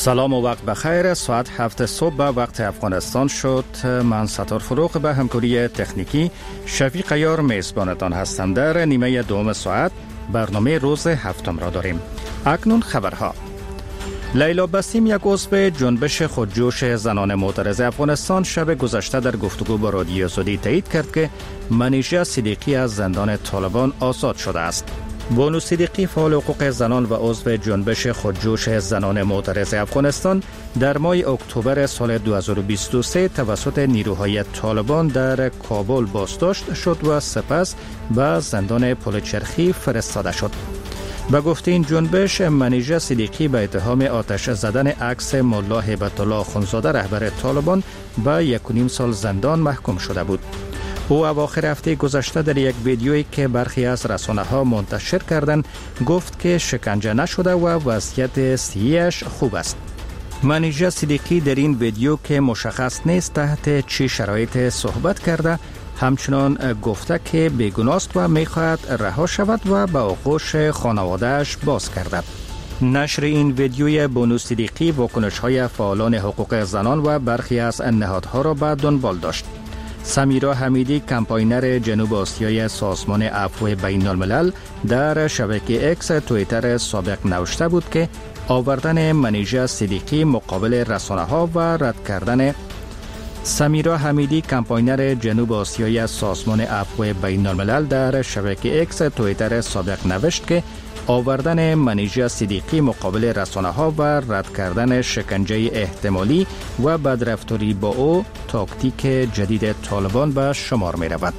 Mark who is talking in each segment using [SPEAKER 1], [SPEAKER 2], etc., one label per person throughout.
[SPEAKER 1] سلام و وقت بخیر. ساعت 7 صبح به وقت افغانستان شد. من ستار فروغ به همکاری تکنیکی شفیق یار میزبانتان هستم. در نیمه دوم ساعت برنامه روز هفتم را داریم. اکنون خبرها. لیلا بسیم، یک عضو جنبش خودجوش زنان معترض افغانستان، شب گذشته در گفتگو با رادیو آزادی تایید کرد که منیژه صدیقی از زندان طالبان آزاد شده است. بانو صدیقی، فعال حقوق زنان و عضو جنبش خودجوش زنان معترض افغانستان، در ماه اکتبر سال 2023 توسط نیروهای طالبان در کابل بازداشت شد و سپس به زندان پلچرخی فرستاده شد. به گفته این جنبش، منیژه صدیقی به اتهام آتش زدن عکس ملا هیبت الله اخوندزاده رهبر طالبان به 1.5 سال زندان محکوم شده بود. او اواخر هفته گذشته در یک ویدیویی که برخی از رسانه‌ها منتشر کردند گفت که شکنجه نشده و وضعیت صحیحش خوب است. منیژه صدیقی در این ویدیو که مشخص نیست تحت چه شرایط صحبت کرده، همچنان گفته که بیگناه است و می‌خواهد رها شود و به آغوش خانواده‌اش باز گردد. نشر این ویدیوی بانو صدیقی واکنش‌های فعالان حقوق زنان و برخی از نهادها را به دنبال داشت. سمیرا حمیدی، کمپاینر جنوب آسیای سازمان عفو بین الملل، در شبکه اکس توییتر سابق نوشته بود که آوردن منیژه صدیقی مقابل رسانه‌ها و رد کردن سمیرا حمیدی، کمپاینر جنوب آسیای سازمان عفو بین الملل، در شبکه اکس توییتر سابق نوشت که آوردن منیژه صدیقی مقابل رسانه‌ها و رد کردن شکنجه احتمالی و بدرفتاری با او تاکتیک جدید طالبان به شمار می رود.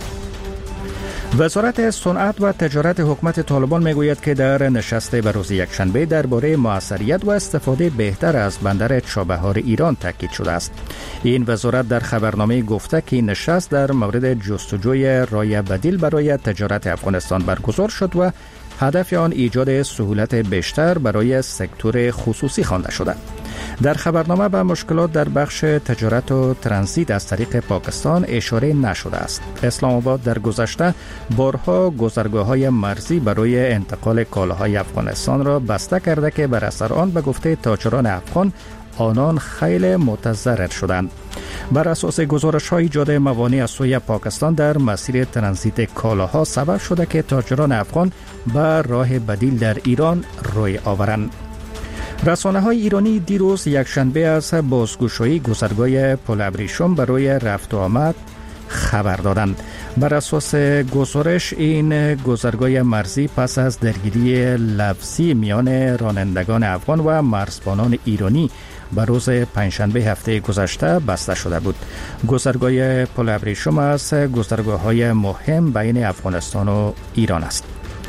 [SPEAKER 1] وزارت صنعت و تجارت حکومت طالبان می گوید که در نشست به روز یکشنبه درباره موثریت و استفاده بهتر از بندر چابهار ایران تاکید شده است. این وزارت در خبرنامه گفته که این نشست در مورد جستجوی راه بدیل برای تجارت افغانستان برگزار شد و هدف آن ایجاد سهولت بیشتر برای سکتور خصوصی خوانده شده. در خبرنامه به مشکلات در بخش تجارت و ترانزیت از طریق پاکستان اشاره نشده است. اسلام آباد در گذشته بارها گذرگاه‌های مرزی برای انتقال کالاهای افغانستان را بسته کرده که بر اثر آن به گفته تاجران افغان آنان خیلی متضرر شدند. بر اساس گزارش‌های ایجاد موانع از سوی پاکستان در مسیر ترانزیت کالاها سبب شده که تاجران افغان به راه بدیل در ایران روی آورند. رسانه‌های ایرانی دیروز یکشنبه از بازگشایی گذرگاه پل ابریشم برای رفت و آمد خبر دادند. بر اساس گزارش، این گذرگاه مرزی پس از درگیری لفظی میان رانندگان افغان و مرزبانان ایرانی به روز پنجشنبه هفته گذشته بسته شده بود. گذرگاه پل ابریشم از گذرگاه‌های مهم بین افغانستان و ایران است.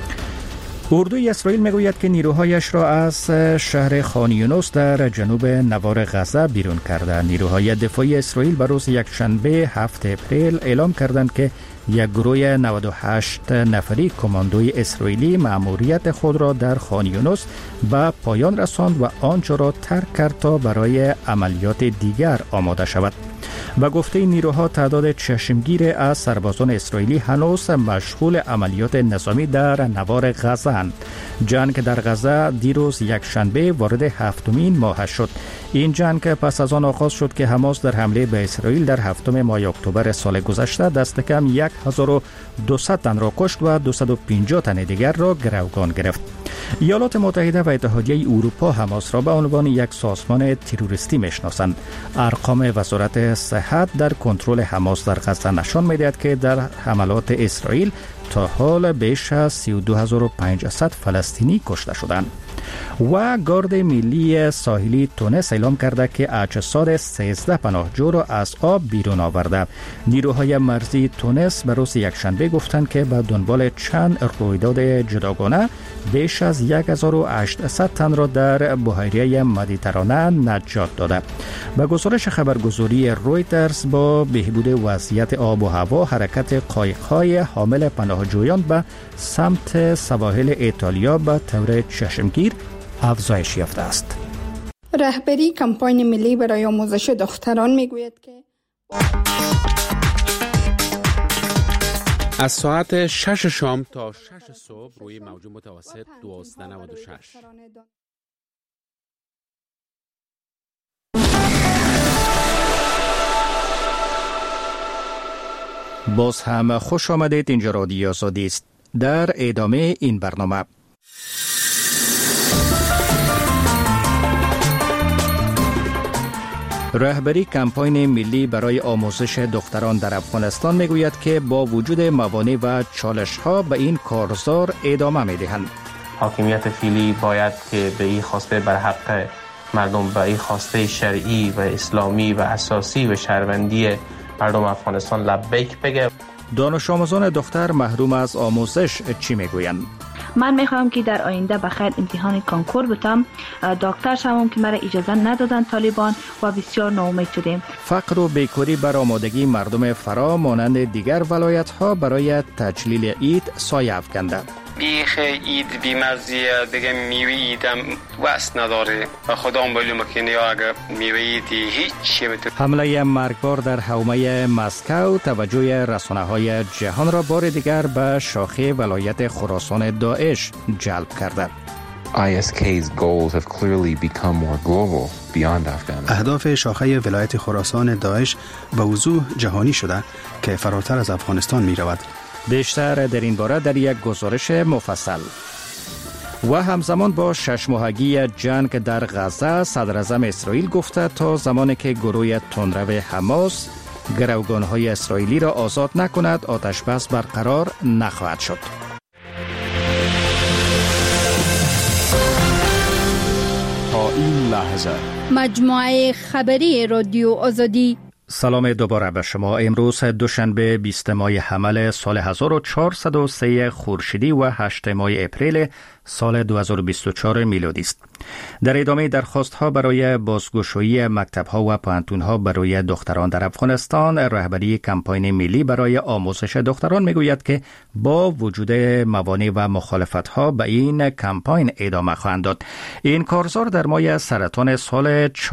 [SPEAKER 1] اردوی اسرائیل میگوید که نیروهایش را از شهر خان یونس در جنوب نوار غزه بیرون کرده. نیروهای دفاعی اسرائیل به روز یکشنبه 7 اپریل اعلام کردند که یک گروه 98 نفری کماندوی اسرائیلی مأموریت خود را در خان یونس به پایان رساند و آنچه را ترک کرد تا برای عملیات دیگر آماده شود. به گفته نیروها تعداد چشمگیر از سربازان اسرائیلی هنوز مشغول عملیات نظامی در نوار غزه اند. جنگ در غزه دیروز یکشنبه وارد هفتمین ماه شد. این جنگ پس از آن آغاز شد که حماس در حمله به اسرائیل در هفتم ماه اکتبر سال گذشته دست کم 1200 تن را کشت و 250 تن دیگر را گروگان گرفت. ایالات متحده و اتحادیه اروپا حماس را به عنوان یک سازمان تروریستی میشناسند. ارقام وزارت صحت در کنترل حماس در غزه نشان می‌دهد که در حملات اسرائیل تا حال بیش از 32500 فلسطینی کشته شدند. و گارد ملی ساحلی تونس اعلام کرده که اجساد 13 پناهجو را از آب بیرون آورده. نیروهای مرزی تونس به روز یکشنبه گفتند که به دنبال چند رویداد جداگانه بیش از 1800 تن را در بحیره مدیترانه نجات داده. به گزارش خبرگزاری رویترز، با بهبود وضعیت آب و هوا، حرکت قایق‌های حامل پناهجویان به سمت سواحل ایتالیا به طور چشمگیر افزایش یافته است.
[SPEAKER 2] رهبری کمپاین ملی برای آموزش دختران میگوید که
[SPEAKER 3] از ساعت 6 شام تا 6 صبح روی موج متوسط 1296
[SPEAKER 1] باز هم خوش آمدید. اینجا رادیو آزادی است. در ادامه این برنامه رهبری کمپاین ملی برای آموزش دختران در افغانستان میگوید که با وجود موانع و چالش‌ها به این کارزار ادامه می‌دهند.
[SPEAKER 4] حاکمیت فعلی باید که به این خواسته بر حق مردم، به این خواسته شرعی و اسلامی و اساسی و شهروندی مردم افغانستان لبیک بگه.
[SPEAKER 1] دانش آموزان دختر محروم از آموزش چی میگویند؟
[SPEAKER 5] من میخوام که در آینده بخیر امتحان کانکور بتم، دکتر شوم که مرا اجازه ندادن طالبان و بسیار ناامید شدیم.
[SPEAKER 1] فقر و بیکاری بر آمادگی مردم فرا مانند دیگر ولایت‌ها برای تجلیل عید سایه افکنده.
[SPEAKER 6] بیخ عید بیمزیه، دیگه میوه عیدم وست نداره و خدا معلومه که نیا اگر میوه عیدی هیچ چی بتونه.
[SPEAKER 1] حمله مرگبار در حومه مسکو توجه رسانه‌های جهان را بار دیگر به شاخه ولایت خراسان داعش جلب کرده.
[SPEAKER 7] ISK's goals have clearly become more global beyond Afghanistan.
[SPEAKER 8] اهداف شاخه ولایت خراسان داعش به وضوح جهانی شده که فراتر از افغانستان می رود.
[SPEAKER 1] بیشتر در این باره در یک گزارش مفصل. و همزمان با 6 ماهگی جنگ در غزه، صدر اعظم اسرائیل گفته تا زمانی که گروه تندرو حماس گروگان‌های اسرائیلی را آزاد نکند آتش بس برقرار نخواهد شد.
[SPEAKER 9] تا این لحظه
[SPEAKER 2] مجموعه خبری رادیو آزادی.
[SPEAKER 1] سلام دوباره به شما. امروز دوشنبه 20 ماه حمل سال 1403 خورشیدی و 8 ماه اپریل سال 2024 میلادی است. در ادامه درخواست‌ها برای بازگشایی مکتب‌ها و پوهنتون‌ها برای دختران در افغانستان، رهبری کمپاین ملی برای آموزش دختران میگوید که با وجود موانع و مخالفت‌ها به این کمپاین ادامه خواهند داد. این کارزار در ماه سرطان سال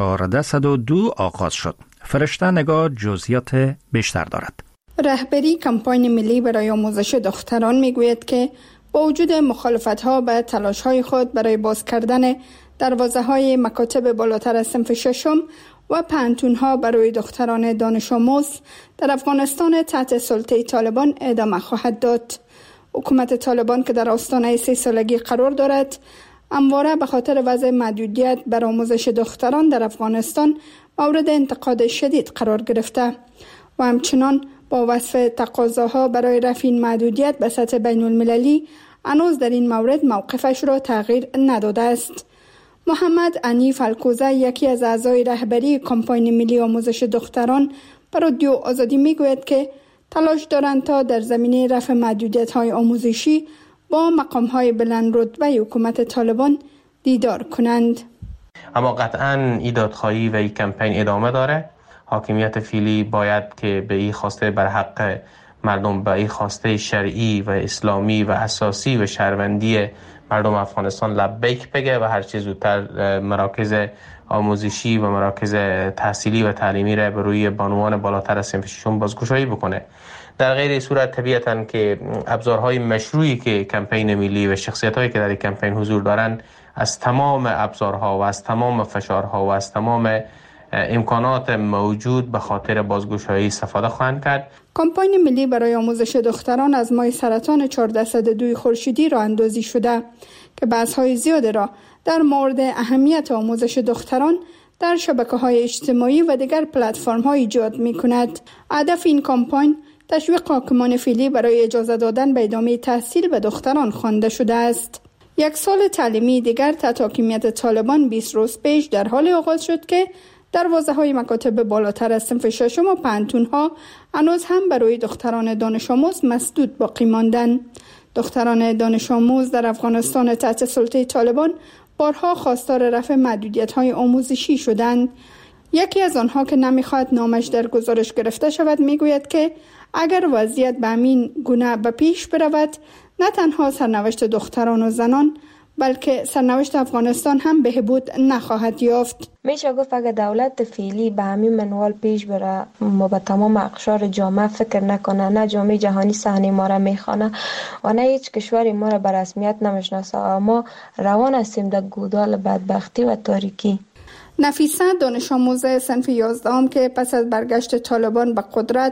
[SPEAKER 1] 1402 آغاز شد. فرشته نگاه جزئیات بیشتر دارد.
[SPEAKER 2] رهبری کمپاین ملی برای آموزش دختران میگوید که با وجود مخالفت‌ها به تلاش‌های خود برای باز کردن دروازه‌های مکاتب بالاتر از صنف ششم و پوهنتون‌ها برای دختران دانش آموز در افغانستان تحت سلطه طالبان ادامه خواهد داد. حکومت طالبان که در آستانه 3 سالگی قرار دارد، همواره به خاطر وضع محدودیت بر آموزش دختران در افغانستان مورد انتقاد شدید قرار گرفته و همچنان با وصف تقاضاها برای رفع این محدودیت به سطح بین المللی هنوز در این مورد موقفش را تغییر نداده است. محمد انیف الکوزه، یکی از اعضای رهبری کمپاین ملی آموزش دختران، به رادیو آزادی میگوید که تلاش دارند تا در زمینه رفع محدودیت‌های آموزشی با مقام‌های بلند رتبه حکومت طالبان دیدار کنند.
[SPEAKER 4] اما قطعاً این دادخواهی و این کمپین ادامه داره. حاکمیت فعلی باید که به این خواسته بر حق مردم، به این خواسته شرعی و اسلامی و اساسی و شهروندی مردم افغانستان لبیک بگه و هر چه زودتر مراکز آموزشی و مراکز تحصیلی و تعلیمی را به روی بانوان بالاتر از صنف ششم بازگشایی بکنه. در غیر صورت طبیعتاً که ابزارهای مشروعی که کمپین ملی و شخصیت‌هایی که در این کمپین حضور دارند از تمام ابزارها و از تمام فشارها و از تمام امکانات موجود به خاطر بازگشایی استفاده خواهند کرد.
[SPEAKER 2] کمپاین ملی برای آموزش دختران از ماه سرطان 1402 خورشیدی راه اندازی شده که بحث‌های زیاد را در مورد اهمیت آموزش دختران در شبکه‌های اجتماعی و دیگر پلتفرم‌ها ایجاد می‌کند. هدف این کمپاین تشویق حاکمان فعلی برای اجازه دادن به ادامه تحصیل به دختران خوانده شده است. یک سال تعلیمی دیگر تحت حاکمیت طالبان 20 روز پیش در حال آغاز شد که دروازه‌های مکاتب بالاتر از صنف ششم و پوهنتون‌ها هنوز هم برای دختران دانش آموز مسدود باقی ماندند. دختران دانش آموز در افغانستان تحت سلطه طالبان بارها خواستار رفع محدودیت‌های آموزشی شدند. یکی از آنها که نمی‌خواهد نامش در گزارش گرفته شود میگوید که اگر وضعیت به همین گونه به پیش برود، نه تنها سرنوشت دختران و زنان بلکه سرنوشت افغانستان هم بهبود نخواهد یافت.
[SPEAKER 10] میشه گفت اگر دولت فعلی به همین منوال پیش بره، ما به تمام اقشار جامعه فکر نکنه، نه جامعه جهانی صحنه ما را میخوانه و نه هیچ کشوری ما را به رسمیت نمیشناسه، ما روان هستیم در گودال بدبختی و تاریکی.
[SPEAKER 2] نفیسه، دانش آموز صنف 11 که پس از برگشت طالبان به قدرت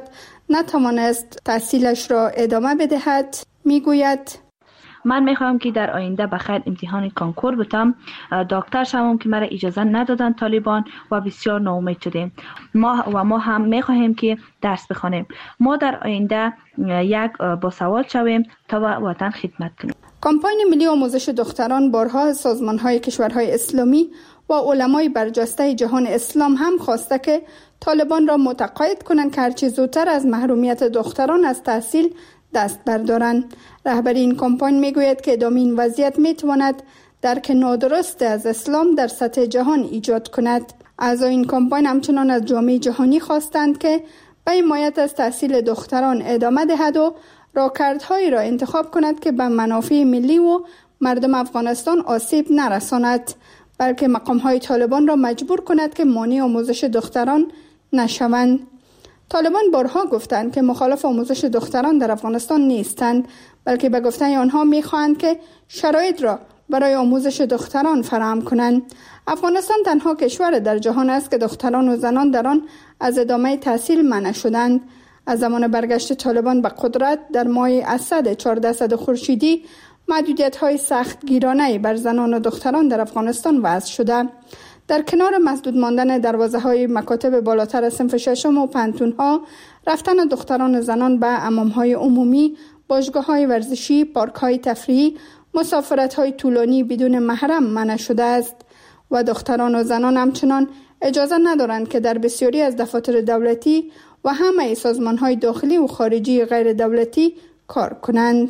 [SPEAKER 2] نتوانست تحصیلش را ادامه بدهد میگوید
[SPEAKER 5] من میخواهم که در آینده بخیر امتحان کنکور بتم، دکتر شوم که مرا اجازه ندادن طالبان و بسیار ناامید شدیم. ما هم میخواهیم که درس بخوانیم. ما در آینده یک باسواد شویم تا وطن خدمت کنیم.
[SPEAKER 2] کمپاین ملی آموزش دختران بارها سازمان‌های کشورهای اسلامی و علمای برجسته جهان اسلام هم خواسته که طالبان را متقاعد کنند که هرچه زودتر از محرومیت دختران از تحصیل دست بردارند. رهبر این کمپاین میگوید که ادامه این وضعیت میتواند درک نادرست از اسلام در سطح جهان ایجاد کند. اعضای این کمپاین همچنان از جامعه جهانی خواستند که به حمایت از تحصیل دختران ادامه دهد و راهکردهایی را انتخاب کند که به منافع ملی و مردم افغانستان آسیب نرساند، بلکه مقام‌های طالبان را مجبور کند که مانع آموزش دختران نشوند. طالبان بارها گفتند که مخالف آموزش دختران در افغانستان نیستند، بلکه به گفته آنها می‌خواهند که شرایط را برای آموزش دختران فراهم کنند. افغانستان تنها کشور در جهان است که دختران و زنان در آن از ادامه تحصیل منع شدند. از زمان برگشت طالبان به قدرت در ماه اسد 14 خورشیدی محدودیت‌های سختگیرانه بر زنان و دختران در افغانستان وضع شده. در کنار مسدود ماندن دروازه‌های مکاتب بالاتر از صنف ششم و پانتون‌ها، رفتن دختران و زنان به حمام‌های عمومی، باشگاه‌های ورزشی، پارک‌های تفریحی، مسافرت‌های طولانی بدون محرم منع شده است و دختران و زنان همچنان اجازه ندارند که در بسیاری از دفاتر دولتی و همه سازمان‌های داخلی و خارجی غیر دولتی کار کنند.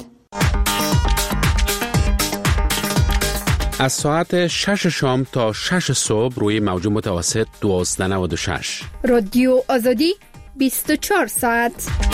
[SPEAKER 3] از ساعت 6 شام تا 6 صبح روی موج متوسط 1296
[SPEAKER 2] رادیو آزادی 24 ساعت.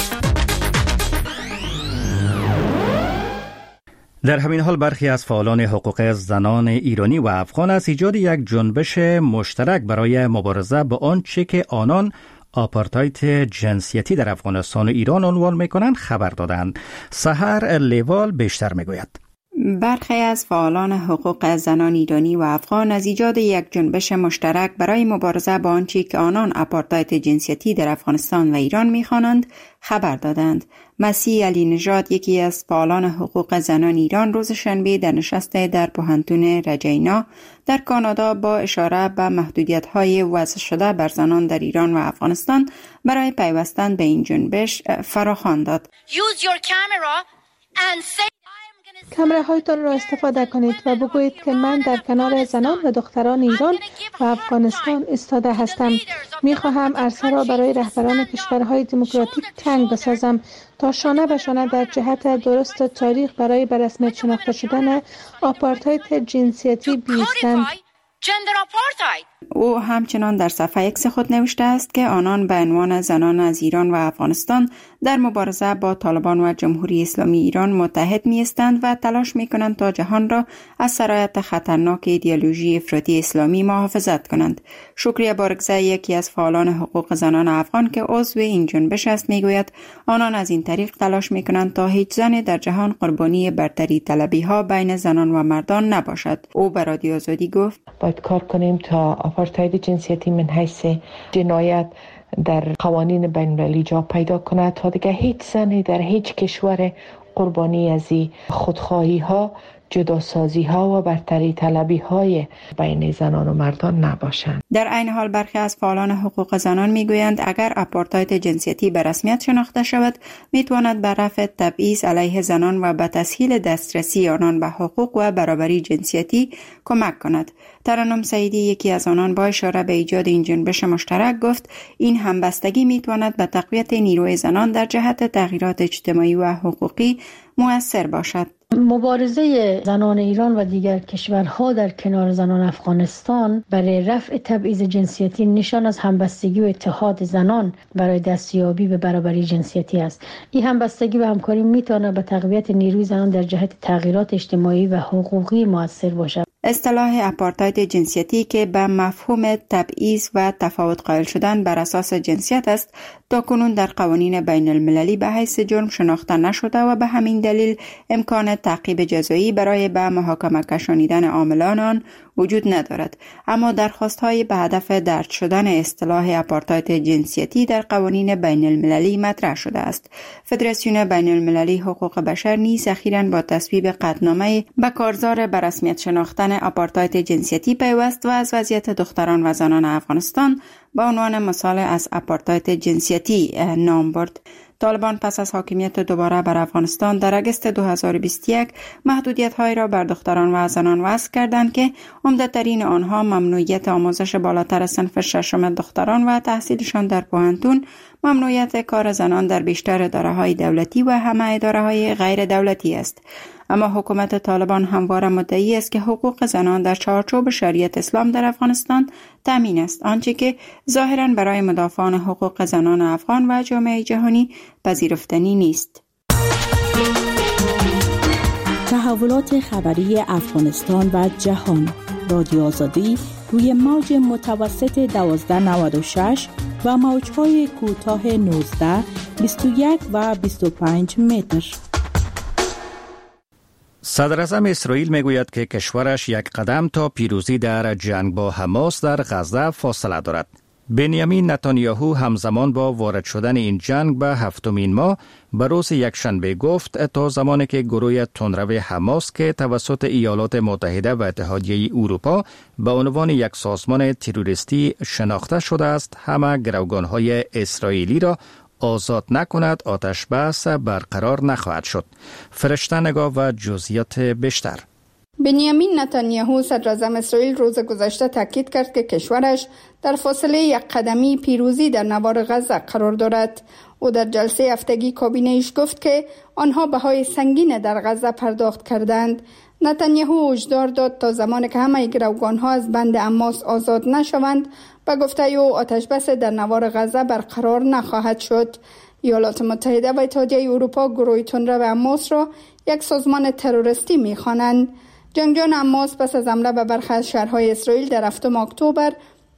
[SPEAKER 1] در همین حال برخی از فعالان حقوق زنان ایرانی و افغان از ایجاد یک جنبش مشترک برای مبارزه با آنچه که آنان آپارتاید جنسیتی در افغانستان و ایران عنوان می‌کنند خبر دادند. سحر لیوال بیشتر می‌گوید.
[SPEAKER 11] برخی از فعالان حقوق زنان ایرانی و افغان از ایجاد یک جنبش مشترک برای مبارزه با آنچه که آنان آپارتاید جنسیتی در افغانستان و ایران می‌خوانند خبر دادند. مسیح علی نژاد، یکی از فعالان حقوق زنان ایران، روز شنبه در نشست در پوهنتون رجینا در کانادا با اشاره به محدودیت‌های وضع شده بر زنان در ایران و افغانستان برای پیوستن به این جنبش فراخوان داد.
[SPEAKER 12] کامراهایتان را استفاده کنید و بگویید که من در کنار زنان و دختران ایران و افغانستان ایستاده هستم. می‌خواهم عرصه را برای رهبران کشورهای دموکراتیک تنگ بسازم تا شانه به شانه در جهت درست تاریخ برای به رسمیت شناخته شدن آپارتاید جنسیتی بیستند.
[SPEAKER 11] او همچنان در صفحه اکس خود نوشته است که آنان به عنوان زنان از ایران و افغانستان در مبارزه با طالبان و جمهوری اسلامی ایران متحد می‌ایستند و تلاش می‌کنند تا جهان را از سرایت خطرناک ایدئولوژی افراطی اسلامی محافظت کنند. شکریه بارگزه، یکی از فعالان حقوق زنان افغان که عضو این جنبش است، می‌گوید آنان از این طریق تلاش می‌کنند تا هیچ زنی در جهان قربانی برتری طلبی‌ها بین زنان و مردان نباشد. او به رادیو آزادی گفت:
[SPEAKER 13] باید کار کنیم تا آپارتاید جنسیتی من حیث جنایت در قوانین بین المللی جا پیدا کند تا دیگه هیچ زنی در هیچ کشور قربانی از خودخواهی ها، جداسازی ها و برتری طلبی های بین زنان و مردان نباشند.
[SPEAKER 11] در عین حال برخی از فعالان حقوق زنان میگویند اگر آپارتاید جنسیتی به رسمیت شناخته شود، میتواند به رفع تبعیض علیه زنان و به تسهیل دسترسی آنان به حقوق و برابری جنسیتی کمک کند. ترنم سعیدی، یکی از آنان، با اشاره به ایجاد این جنبش مشترک گفت این همبستگی میتواند به تقویت نیروی زنان در جهت تغییرات اجتماعی و حقوقی مؤثر باشد.
[SPEAKER 14] مبارزه زنان ایران و دیگر کشورها در کنار زنان افغانستان برای رفع تبعیض جنسیتی نشان از همبستگی و اتحاد زنان برای دستیابی به برابری جنسیتی است. این همبستگی و همکاری میتواند به تقویت نیروی زنان در جهت تغییرات اجتماعی و حقوقی مؤثر باشد.
[SPEAKER 11] اصطلاح آپارتاید جنسیتی که به مفهوم تبعیض و تفاوت قائل شدن بر اساس جنسیت است، تاکنون در قوانین بین المللی به حیث جرم شناخته نشده و به همین دلیل امکان تعقیب جزایی برای به محاکمه کشانیدن عاملان آن وجود ندارد. اما درخواست‌های به هدف درج شدن اصطلاح آپارتاید جنسیتی در قوانین بین المللی مطرح شده است. فدراسیون بین المللی حقوق بشر نیز اخیراً با تصویب قطعنامه به کارزار به رسمیت شناختن آپارتاید جنسیتی پیوست و از وضعیت دختران و زنان افغانستان به عنوان مثال از آپارتاید جنسیتی نام برد. طالبان پس از حاکمیت دوباره بر افغانستان در اگست 2021 محدودیت‌هایی را بر دختران و زنان وضع کردند که عمده‌ترین آنها ممنوعیت آموزش بالاتر صنف ششم دختران و تحصیلشان در پوهنتون، ممنوعیت کار زنان در بیشتر اداره‌های دولتی و همه اداره‌های غیر دولتی است. اما حکومت طالبان همواره مدعی است که حقوق زنان در چارچوب شریعت اسلام در افغانستان تامین است، آنچه که ظاهراً برای مدافعان حقوق زنان افغان و جامعه جهانی پذیرفتنی نیست.
[SPEAKER 15] تحولات خبری افغانستان و جهان، رادیو آزادی روی موج متوسط 1296 و موج‌های کوتاه 19، 21 و 25 متر.
[SPEAKER 1] صدر اعظم اسرائیل میگوید که کشورش یک قدم تا پیروزی در جنگ با حماس در غزه فاصله دارد. بنیامین نتانیاهو همزمان با وارد شدن این جنگ به هفتمین ماه به روز یکشنبه گفت تا زمانی که گروه تندرو حماس که توسط ایالات متحده و اتحادیه اروپا به عنوان یک سازمان تروریستی شناخته شده است، همه گروگان‌های اسرائیلی را آزاد نکند، آتش بس برقرار نخواهد شد. فرشته نگاه و جزئیات بیشتر.
[SPEAKER 2] بنیامین نتانیاهو صدر اعظم اسرائیل روز گذشته تاکید کرد که کشورش در فاصله یک قدمی پیروزی در نوار غزه قرار دارد. او در جلسه هفتگی کابینه ایش گفت که آنها بهای سنگین در غزه پرداخت کردند. نتانیاهو هشدار داد تا زمانی که همه گروگان‌ها از بند حماس آزاد نشوند، به گفته او آتش بس در نوار غزه برقرار نخواهد شد. ایالات متحده و اتحادیه اروپا گروه تندرو حماس را یک سازمان تروریستی می‌خوانند. جنگجویان حماس پس از حمله به برخی از شهرهای اسرائیل در 7 اکتبر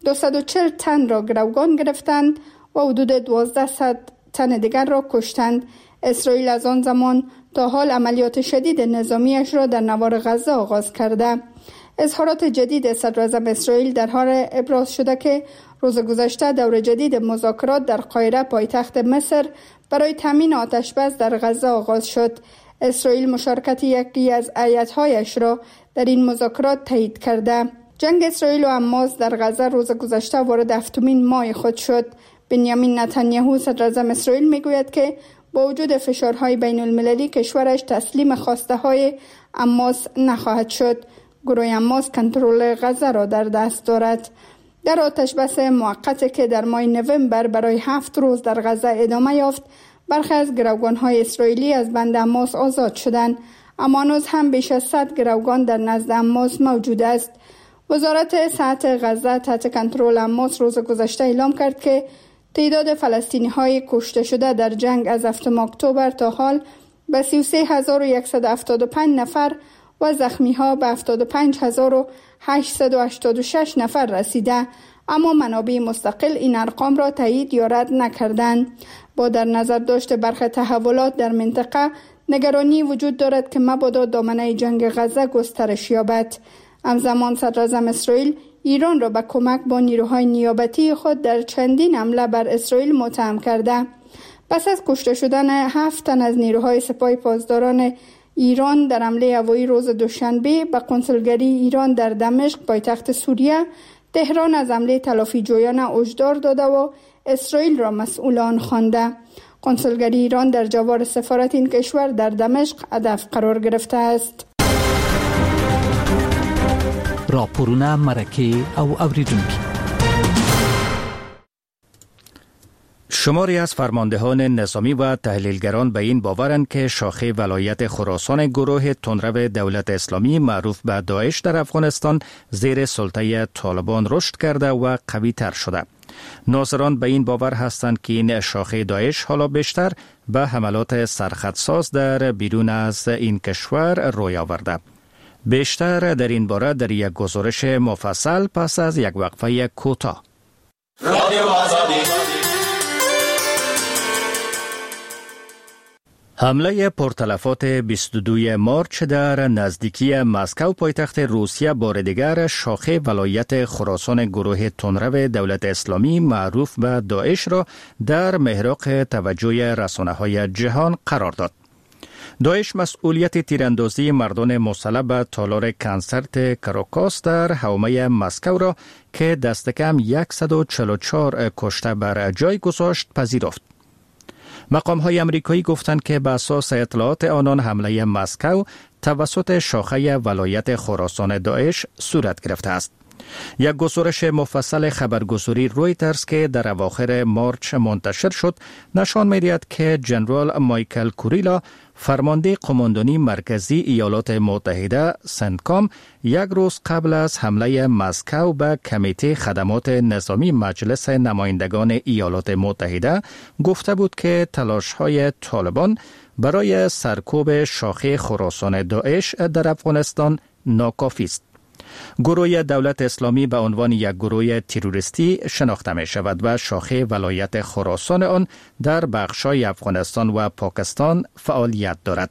[SPEAKER 2] 240 تن را گروگان گرفتند و حدود 1200 تن دیگر را کشتند. اسرائیل از آن زمان تا حال عملیات شدید نظامیش را در نوار غزه آغاز کرده. اظهارات جدید صدر اعظم اسرائیل در حال ابراز شده که روز گذشته دور جدید مذاکرات در قاهره پایتخت مصر برای تامین آتش بس در غزه آغاز شد. اسرائیل مشارکت یکی از ایت‌هایش را در این مذاکرات تایید کرده. جنگ اسرائیل و حماس در غزه روز گذشته وارد هفتمین ماه خود شد. بنیامین نتانیاهو صدر اعظم اسرائیل میگوید که با وجود فشارهای بین المللی کشورش تسلیم خواسته های حماس نخواهد شد. گروه حماس کنترل غزه را در دست دارد. در آتش بس موقتی که در ماه نوامبر برای 7 روز در غزه ادامه یافت، برخی از گروگان‌های اسرائیلی از بند حماس آزاد شدند، اما هنوز هم بیش از 100 گروگان در نزد حماس موجود است. وزارت صحت غزه تحت کنترل حماس روز گذشته اعلام کرد که تعداد فلسطینی‌های کشته شده در جنگ از 7 اکتبر تا حال به 33175 نفر و زخمی‌ها به 75886 نفر رسیده، اما منابع مستقل این ارقام را تایید یا رد نکردند. با در نظر داشت برخی تحولات در منطقه، نگرانی وجود دارد که مبادا دامنه جنگ غزه گسترش یابد. همزمان صدر اعظم اسرائیل ایران را به کمک با نیروهای نیابتی خود در چندین حمله بر اسرائیل متهم کرده. پس از کشته شدن 7 تن از نیروهای سپاه پاسداران ایران در حمله هوایی روز دوشنبه به کنسولگری ایران در دمشق پایتخت سوریه، تهران از حمله تلافی جویانه هشدار داده و اسرائیل را مسئول آن خوانده. کنسولگری ایران در جوار سفارت این کشور در دمشق هدف قرار گرفته است.
[SPEAKER 16] راپورونه مرکه او اوریدونکي.
[SPEAKER 1] شماری از فرماندهان نظامی و تحلیلگران به این باورند که شاخه ولایت خراسان گروه تندرو دولت اسلامی معروف به داعش در افغانستان زیر سلطه طالبان رشد کرده و قوی تر شده. ناظران به این باور هستند که این شاخه داعش حالا بیشتر به حملات سرخطساز در بیرون از این کشور روی آورده. بیشتر در این باره در یک گزارش مفصل پس از یک وقفه کوتاه. رادیو آزادی. حمله پرتلفات 22 مارچ در نزدیکی مسکو پایتخت روسیه بار دیگر شاخه ولایت خراسان گروه تندرو دولت اسلامی معروف به داعش را در محراق توجه رسانه‌های جهان قرار داد. داعش مسئولیت تیراندازی مردان مسلح به تالار کنسرت کراکاس در حومه مسکو را که دست کم 144 کشته بر جای گذاشت پذیرفت. مقام‌های آمریکایی گفتند که بر اساس اطلاعات آنان حمله مسکو توسط شاخه ولایت خراسان داعش صورت گرفته است. یک گزارش مفصل خبرگزاری رویترز که در اواخر مارچ منتشر شد نشان می‌دهد که جنرال مایکل کوریلا فرمانده قماندانی مرکزی ایالات متحده سنتکام یک روز قبل از حمله مسکو به کمیته خدمات نظامی مجلس نمایندگان ایالات متحده گفته بود که تلاش‌های طالبان برای سرکوب شاخه خراسان داعش در افغانستان ناکافی است. گروه دولت اسلامی به عنوان یک گروه تروریستی شناخته می شود و شاخه ولایت خراسان آن در بخش‌های افغانستان و پاکستان فعالیت دارد.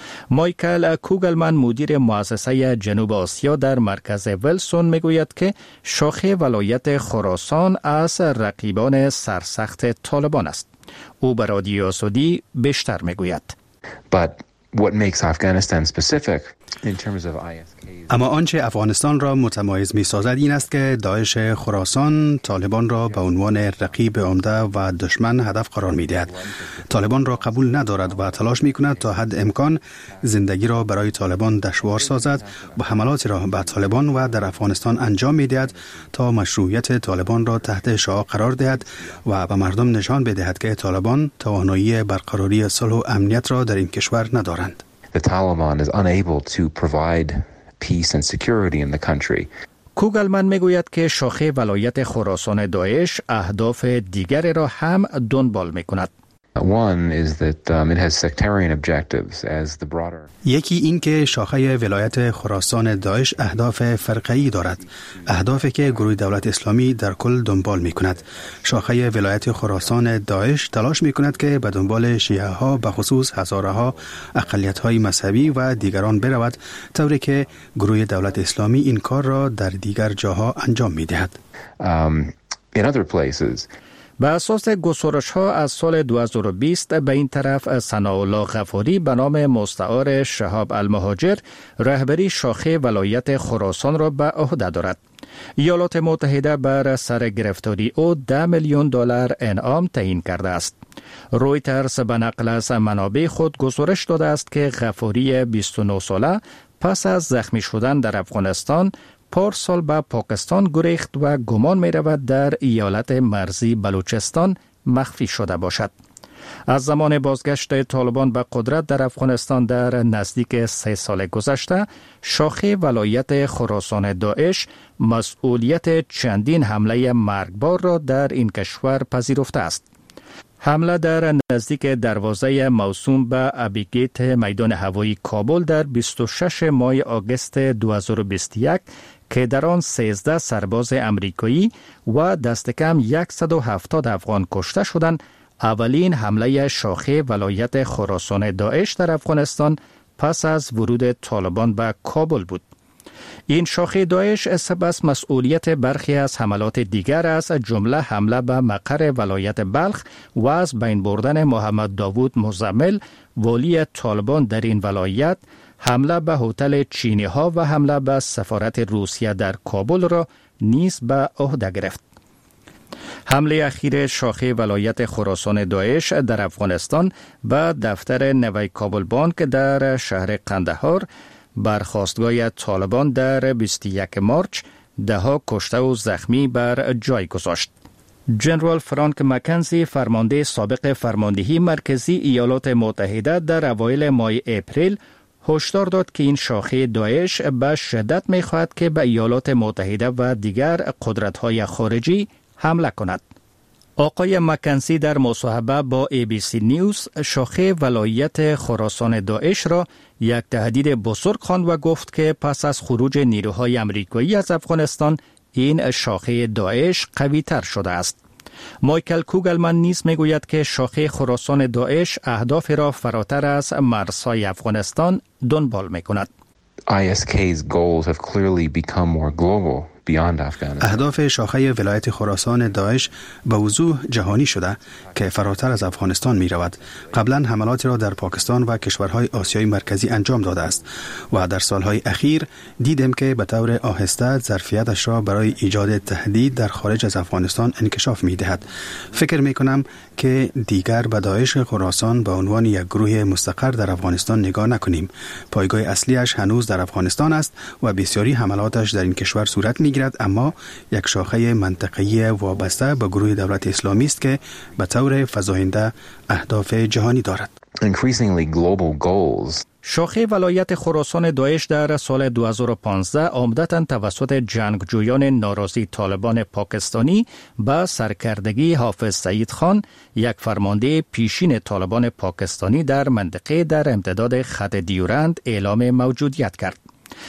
[SPEAKER 1] مایکل کوگلمن مدیر مؤسسه جنوب آسیا در مرکز ویلسون می گوید که شاخه ولایت خراسان از رقیبان سرسخت طالبان است. او به رادیو آزادی بیشتر می گوید.
[SPEAKER 7] What makes Afghanistan specific in terms of
[SPEAKER 8] اما آنچه افغانستان را متمایز می سازد این است که داعش خراسان طالبان را به عنوان رقیب عمده و دشمن هدف قرار می دهد. طالبان را قبول ندارد و تلاش می کند تا حد امکان زندگی را برای طالبان دشوار سازد و حملاتی را به طالبان و در افغانستان انجام می دهد تا مشروعیت طالبان را تحت شعاع قرار دهد و به مردم نشان بدهد که طالبان توانایی برقراری صلح و امنیت را در این کشور ندارند.
[SPEAKER 7] The Taliban is unable to provide peace and security in the country.
[SPEAKER 1] کوگلمن میگوید که شاخه ولایت خراسان داعش اهداف دیگری را هم دنبال میکند.
[SPEAKER 7] One is that it has sectarian objectives as the broader.
[SPEAKER 8] یکی این که شاخه ولایت خراسان داعش اهداف فرقه‌ای دارد، اهدافی که گروه دولت اسلامی در کل دنبال می‌کند. شاخه ولایت خراسان داعش تلاش می‌کند که به دنبال شیعه ها به خصوص هزاره ها، اقلیت‌های مذهبی و دیگران برود، طوری که گروه دولت اسلامی این کار را در دیگر جاها انجام می‌دهد.
[SPEAKER 7] In other places
[SPEAKER 1] به اساس گزارش‌ها از سال 2020 به این طرف ثناءالله غفاری به نام مستعار شهاب المهاجر رهبری شاخه ولایت خراسان را به عهده دارد. ایالات متحده بر سر گرفتاری او $10 میلیون انعام تعیین کرده است. رویترز به نقل از منابع خود گزارش داده است که غفاری 29 ساله پس از زخمی شدن در افغانستان پارسال به پاکستان گریخت و گمان می رود در ایالت مرزی بلوچستان مخفی شده باشد. از زمان بازگشت طالبان به قدرت در افغانستان در نزدیک 3 سال گذشته، شاخه ولایت خراسان داعش مسئولیت چندین حمله مرگبار را در این کشور پذیرفته است. حمله در نزدیک دروازه موسوم به ابیگیت میدان هوایی کابل در 26 ماه آگوست 2021 که در آن 13 سرباز امریکایی و دست کم 170 افغان کشته شدند، اولین حمله شاخه ولایت خراسان داعش در افغانستان پس از ورود طالبان به کابل بود. این شاخه داعش سپس مسئولیت برخی از حملات دیگر است، جمله حمله به مقر ولایت بلخ و از بین بردن محمد داوود مزمل والی طالبان در این ولایت، حمله به هتل چینی ها و حمله به سفارت روسیه در کابل را نیز به عهده گرفت. حمله اخیر شاخه ولایت خراسان داعش در افغانستان به دفتر نوی کابل بانک در شهر قندهار، برخاستگاه طالبان در 21 مارچ، دهها کشته و زخمی بر جای گذاشت. جنرال فرانک مکنزی، فرمانده سابق فرماندهی مرکزی ایالات متحده، در اوایل ماه اپریل هشدار داد که این شاخه داعش به شدت می‌خواهد که به ایالات متحده و دیگر قدرت‌های خارجی حمله کند. آقای مکنسی در مصاحبه با ABC نیوز شاخه ولایت خراسان داعش را یک تهدید بزرگ خواند و گفت که پس از خروج نیروهای آمریکایی از افغانستان این شاخه داعش قوی تر شده است. مایکل کوگلمن نیز میگوید که شاخه خراسان داعش اهداف را فراتر از مرزهای افغانستان دنبال میکند.
[SPEAKER 7] ISK's goals have clearly become more global beyond Afghanistan.
[SPEAKER 8] اهداف شاخه ولایت خراسان داعش به وضوح جهانی شده که فراتر از افغانستان می رود. قبلا حملاتی را در پاکستان و کشورهای آسیای مرکزی انجام داده است و در سالهای اخیر دیدیم که به طور آهسته ظرفیتش را برای ایجاد تهدید در خارج از افغانستان انکشاف می دهد. فکر می کنم که دیگر به داعش خراسان به عنوان یک گروه مستقر در افغانستان نگاه نکنیم. پایگاه اصلیش هنوز در افغانستان است و بسیاری حملاتش در این کشور صورت می گیرد، اما یک شاخه منطقه‌ای وابسته به گروه دولت اسلامی است که به طور فزاینده اهداف جهانی دارد.
[SPEAKER 7] Increasingly global goals.
[SPEAKER 1] شاخه ولایت خراسان داعش در سال 2015 عمدتاً توسط جنگجویان ناراضی طالبان پاکستانی به سرکردگی حافظ سعید خان، یک فرمانده پیشین طالبان پاکستانی در منطقه در امتداد خط دیورند اعلام موجودیت کرد.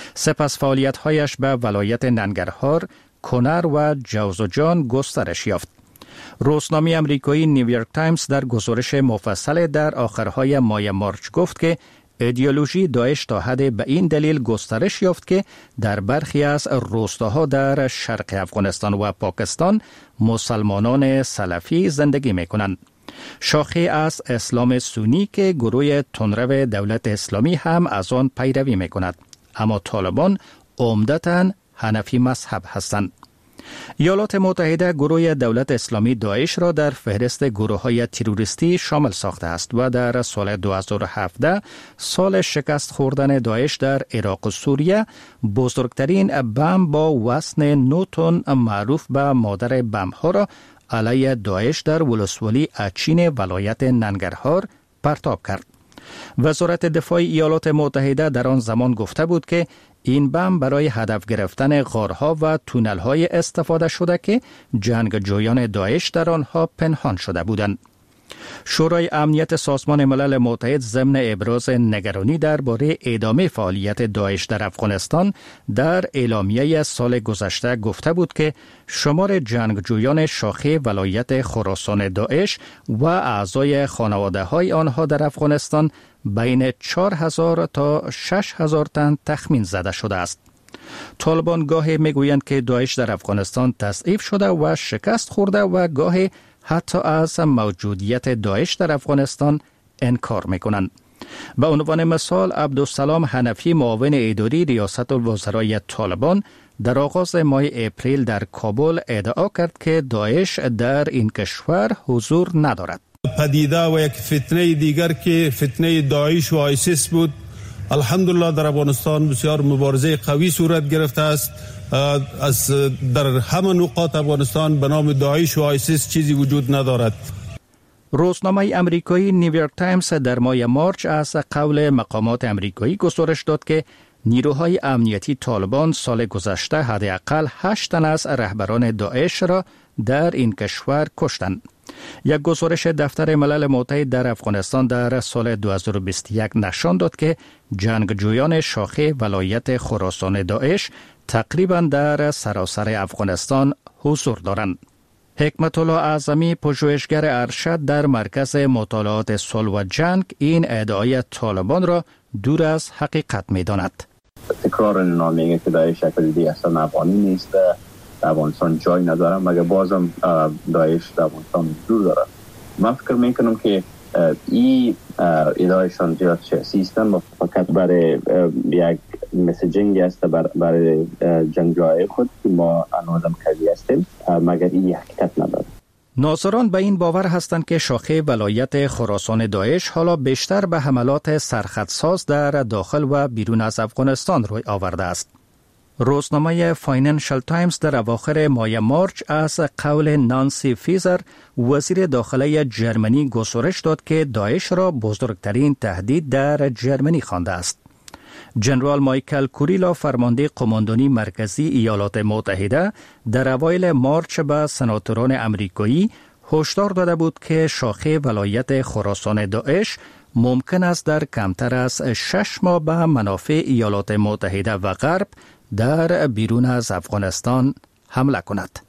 [SPEAKER 1] سپس فعالیت‌هایش به ولایت ننگرهار، کنر و جوزجان گسترش یافت. روزنامه آمریکایی نیویورک تایمز در گزارش مفصل در آخرهای ماه مارچ گفت که ایدئولوژی داعش تا حد به این دلیل گسترش یافت که در برخی از روستاها در شرق افغانستان و پاکستان مسلمانان سلفی زندگی می‌کنند. شاخه از اسلام سنی که گروه تندرو دولت اسلامی هم از آن پیروی می‌کند، اما طالبان عمدتاً حنفی مذهب هستند. ایالات متحده گروه دولت اسلامی داعش را در فهرست گروه‌های تروریستی شامل ساخته است و در سال 2017 سال شکست خوردن داعش در عراق و سوریه بزرگترین بمب با وزن 9 تن معروف به مادر بمب‌ها را علیه داعش در ولسوالی اچین ولایت ننگرهار پرتاب کرد. وزارت دفاع ایالات متحده در آن زمان گفته بود که این بمب برای هدف گرفتن غارها و تونل‌های استفاده شده که جنگجویان داعش در آنها پنهان شده بودند. شورای امنیت سازمان ملل متحد ضمن ابراز نگرانی درباره ادامه فعالیت داعش در افغانستان در اعلامیه سال گذشته گفته بود که شمار جنگجویان شاخه ولایت خراسان داعش و اعضای خانواده‌های آنها در افغانستان بین 4000 تا 6000 تن تخمین زده شده است. طالبان گاهی میگویند که داعش در افغانستان تضعیف شده و شکست خورده و گاهی حتی از موجودیت داعش در افغانستان انکار میکنند. به عنوان مثال عبدالسلام حنفی معاون اداری ریاست الوزرای طالبان در آغاز ماه اپریل در کابل ادعا کرد که داعش در این کشور حضور ندارد.
[SPEAKER 17] پدیده و یک فتنه دیگر که فتنه داعش و آیسیس بود، الحمدلله در افغانستان بسیار مبارزه قوی صورت گرفته است. از در همه نقاط افغانستان به نام داعش و آیسیس چیزی وجود ندارد.
[SPEAKER 1] روزنامه آمریکایی نیویورک تایمز در ماه مارچ از قول مقامات آمریکایی گزارش داد که نیروهای امنیتی طالبان سال گذشته حداقل 8 تن از رهبران داعش را در این کشور کشتند. یک گزارش دفتر ملل متحد در افغانستان در سال 2021 نشان داد که جنگجویان شاخه ولایت خراسان داعش تقریبا در سراسر افغانستان حضور دارند. حکمت الله اعظمی پژوهشگر ارشد در مرکز مطالعات صلح و جنگ این ادعای طالبان را دور از حقیقت می‌داند.
[SPEAKER 18] تکرار نامیگه که داعش یک پدیده اصلا افغانی نیست، در افغانستان جای نداره، مگر بازم داعش در افغانستان حضور داره. من فکر میکنم که این ادعایشان زیاد سیاسی هستند و فقط برای یک مسیجینگ است برای جنگجوهای خود که ما هنوزم کردی هستیم، مگر این حقیقت نداره.
[SPEAKER 1] ناظران به این باور هستند که شاخه ولایت خراسان داعش حالا بیشتر به حملات سرخطساز در داخل و بیرون از افغانستان روی آورده است. روزنامه فاینانشل تایمز در اواخر ماه مارچ از قول نانسی فیزر وزیر داخله جرمنی گزارش داد که داعش را بزرگترین تهدید در جرمنی خوانده است. جنرال مایکل کوریلا فرمانده قماندانی مرکزی ایالات متحده در اوایل مارچ به سناتوران آمریکایی هشدار داده بود که شاخه ولایت خراسان داعش ممکن است در کمتر از 6 ماه به منافع ایالات متحده و غرب در بیرون از افغانستان حمله کند.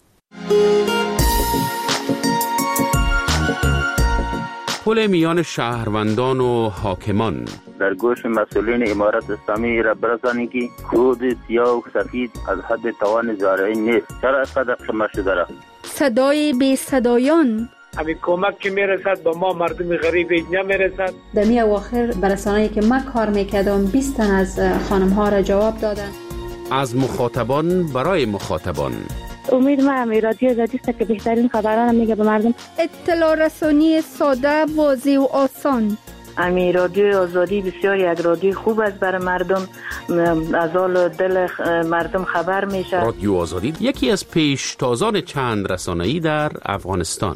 [SPEAKER 3] پل میان شهروندان و حاکمان
[SPEAKER 19] در گوش مسئولین امارت اسلامی را برسانی که خود سیاه و سفید از حد توان زارعی نیست. چرا از قدر شما شده؟
[SPEAKER 2] صدای بی صدایان
[SPEAKER 20] همین کمک که میرسد با ما مردم غریب اینجا میرسد.
[SPEAKER 21] در می اواخر برسانه‌ای که من کار میکردم 20 تن از خانم ها را جواب دادن.
[SPEAKER 3] از مخاطبان برای مخاطبان.
[SPEAKER 22] امید من رادیو آزادی است که بهترین خبران میگه به مردم.
[SPEAKER 2] اطلاع رسانی ساده، واضح و آسان.
[SPEAKER 5] امی رادیو آزادی بسیار یک رادیو خوب است برای مردم، از حال دل مردم خبر میشه.
[SPEAKER 3] رادیو آزادی یکی از پیشتازان چند رسانه‌ای در افغانستان.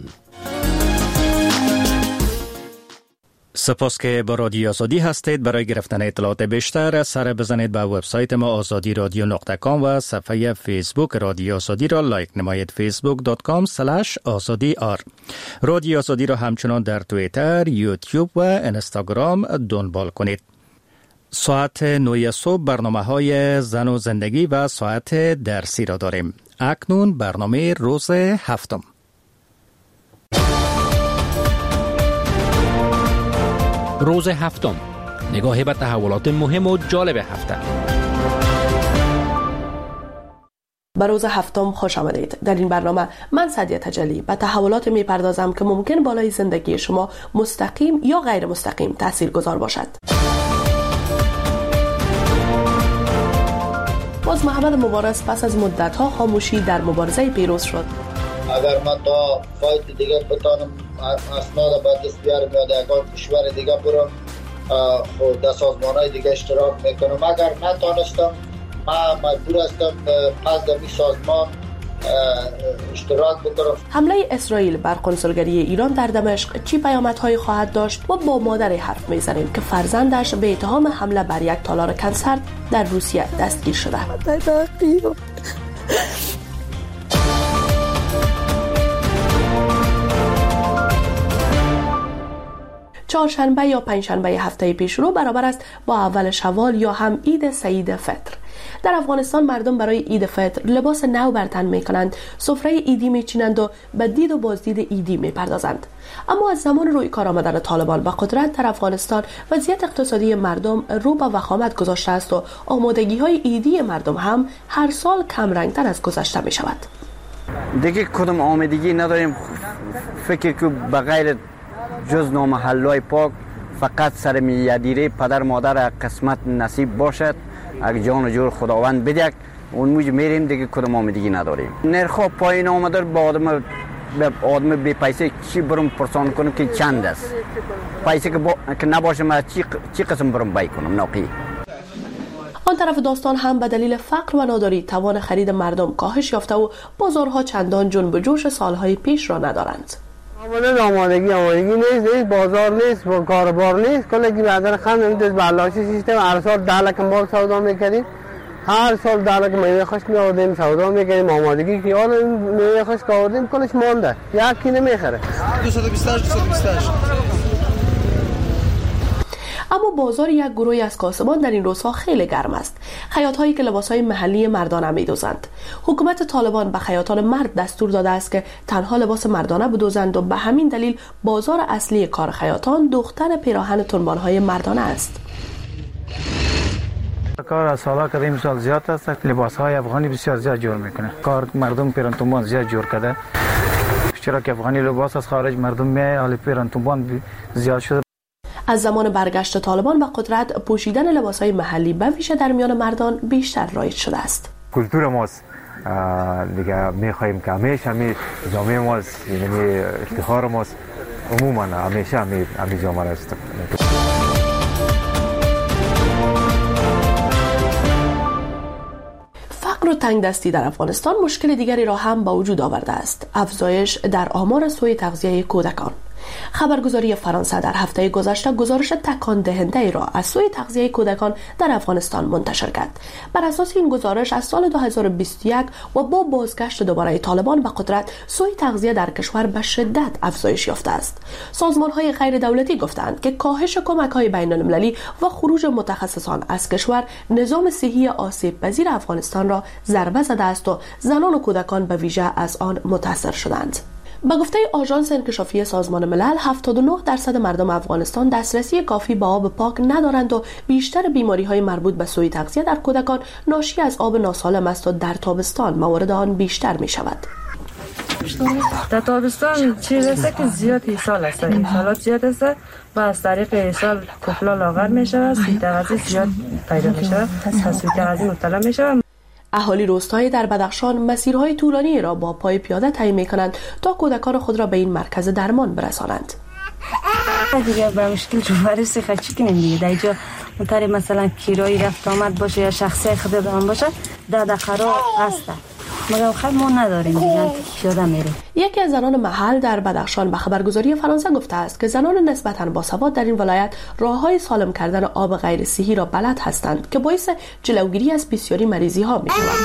[SPEAKER 1] سپاس که با رادیو آزادی هستید. برای گرفتن اطلاعات بیشتر سر بزنید به وبسایت ما azadiradyo.com و صفحه فیسبوک رادیو آزادی را لایک نمایید. facebook.com/azadiyar. رادیو آزادی را همچنان در توییتر، یوتیوب و اینستاگرام دنبال کنید. ساعت 9 صبح برنامه‌های زن و زندگی و ساعت درسی را داریم. اکنون برنامه روز هفتم.
[SPEAKER 23] روز هفتم، نگاهی به تحولات مهم و جالب هفته.
[SPEAKER 24] به روز هفتم خوش آمدید. در این برنامه من سعدیه تجلی به تحولات میپردازم که ممکن بالای زندگی شما مستقیم یا غیر مستقیم تاثیرگذار باشد. باز محمد مبارز پس از مدت‌ها خاموشی در مبارزه پیروز شد.
[SPEAKER 25] اگر من تا فایت دیگه بتانم اسناد به دست بیارم یا در کشور دیگه برم در سازمان‌های دیگه اشتراک میکنم. اگر نتانستم من مجبور هستم پس در این سازمان اشتراک بکنم.
[SPEAKER 24] حمله اسرائیل بر قنصلگری ایران در دمشق چی پیامدهایی خواهد داشت و با مادر حرف میزنیم که فرزندش به اتهام حمله بر یک تالار کنسرت در روسیه دستگیر شده. چهارشنبه یا پنجشنبه هفته پیشرو برابر است با اول شوال یا هم عید سعید فطر. در افغانستان مردم برای عید فطر لباس نو بر تن می‌کنند، سفره عیدی می‌چینند و به دید و بازدید عیدی می‌پردازند. اما از زمان روی کار آمدن طالبان به قدرت در افغانستان وضعیت اقتصادی مردم رو به وخامت گذاشته است و آمادگی‌های عیدی مردم هم هر سال کم رنگ‌تر از گذشته می‌شود.
[SPEAKER 26] دیگه کدام آمادگی نداریم، فکر که بغیر جز نامحلای پاک فقط سر میادیره پدر مادر قسمت نصیب باشد، اگه جان و جور خداوند بدهد اون موج میریم. دیگه کدام آمادگی نداریم. نرخ پایین آمده با آدم بی پیسه چی برم پرسان کنم که چند است پیسه که نباشه من چی قسم برم بای کنم ناقی.
[SPEAKER 24] آن طرف داستان هم به دلیل فقر و ناداری توان خرید مردم کاهش یافته و بازارها چندان جنب و جوش سالهای پیش را ندارند.
[SPEAKER 27] آمادگی نیست، بازار نیست، کاربار نیست. کلی که بعدن خواهم دست بلاشی سیستم هر سال 10 لک مال سودا میکردیم. هر سال 10 لک میوه خشک میآوردیم سودا میکردیم. آمادگی که حالا میوه خشک آوردیم کلش مانده، یکی نمیخره. 228
[SPEAKER 24] اما بازار یک گروهی از کاسبان در این روزها خیلی گرم است. خیاط‌هایی که لباس‌های محلی مردانه می‌دوزند. حکومت طالبان به خیاطان مرد دستور داده است که تنها لباس مردانه بدوزند و به همین دلیل بازار اصلی کار خیاطان دوختن پیراهن تنبان‌های مردانه است.
[SPEAKER 28] کار از سالا که این سال زیاد است، لباس‌های افغانی بسیار زیاد جور میکنه. کار مردم پیراهن تنبان زیاد جور کرده. چرا که افغانی لباس از خارج مردم میاد، حالا پیراهن تنبان زیاد شده.
[SPEAKER 24] از زمان برگشت طالبان به قدرت پوشیدن لباس‌های محلی به ویژه در میان مردان بیشتر رایج شده است.
[SPEAKER 28] کلتور ماست دیگه، می‌خوایم که همیشه جامعه ماست، یعنی افتخار ماست، عموما همیشه همین جامعه است.
[SPEAKER 24] فقر و تنگدستی در افغانستان مشکل دیگری را هم به وجود آورده است: افزایش در آمار سوء تغذیه کودکان. خبرگزاری فرانسه در هفته گذشته گزارش تکان دهنده ای را از سوی تغذیه کودکان در افغانستان منتشر کرد. بر اساس این گزارش از سال 2021 و با بازگشت دوباره طالبان به قدرت، سوی تغذیه در کشور به شدت افزایش یافته است. سازمان‌های غیر دولتی گفتند که کاهش کمک‌های بین‌المللی و خروج متخصصان از کشور نظام صحی آسیب‌پذیر افغانستان را ضربه زده است و زنان و کودکان به ویژه از آن متاثر شدند. به گفته آژانس انکشافی سازمان ملل، 79% مردم افغانستان دسترسی کافی به آب پاک ندارند و بیشتر بیماری‌های مربوط به سوء تغذیه در کودکان ناشی از آب ناسالم است و در تابستان موارد آن بیشتر می‌شود.
[SPEAKER 4] در تابستان چیز است که زیاد ایصال است، ایصالات زیاد است و از طریق ایصال طفلا لاغر می‌شود، سوء تغذیه زیاد پیدا می‌شود، سوء تغذیه مبتلا می‌شود.
[SPEAKER 24] اهالی روستایی در بدخشان مسیرهای طولانی را با پای پیاده طی می‌کنند تا کودکان خود را به این مرکز درمان برسانند.
[SPEAKER 4] دیگه به مشکل جواری سیخه چی کنیم دیگه، در اینجا مطاری مثلا کرایی رفت آمد باشه یا شخصی خود آن باشه در دقیقه هسته، مگر خیلی ما نداریم دیگه پیاده میریم.
[SPEAKER 24] یکی از زنان محل در بدخشان به خبرگزاری فرانسه گفته است که زنان نسبتاً باسواد در این ولایت راه‌های سالم کردن آب غیر صحی را بلد هستند که باعث جلوگیری از بسیاری مریضی‌ها می‌شود.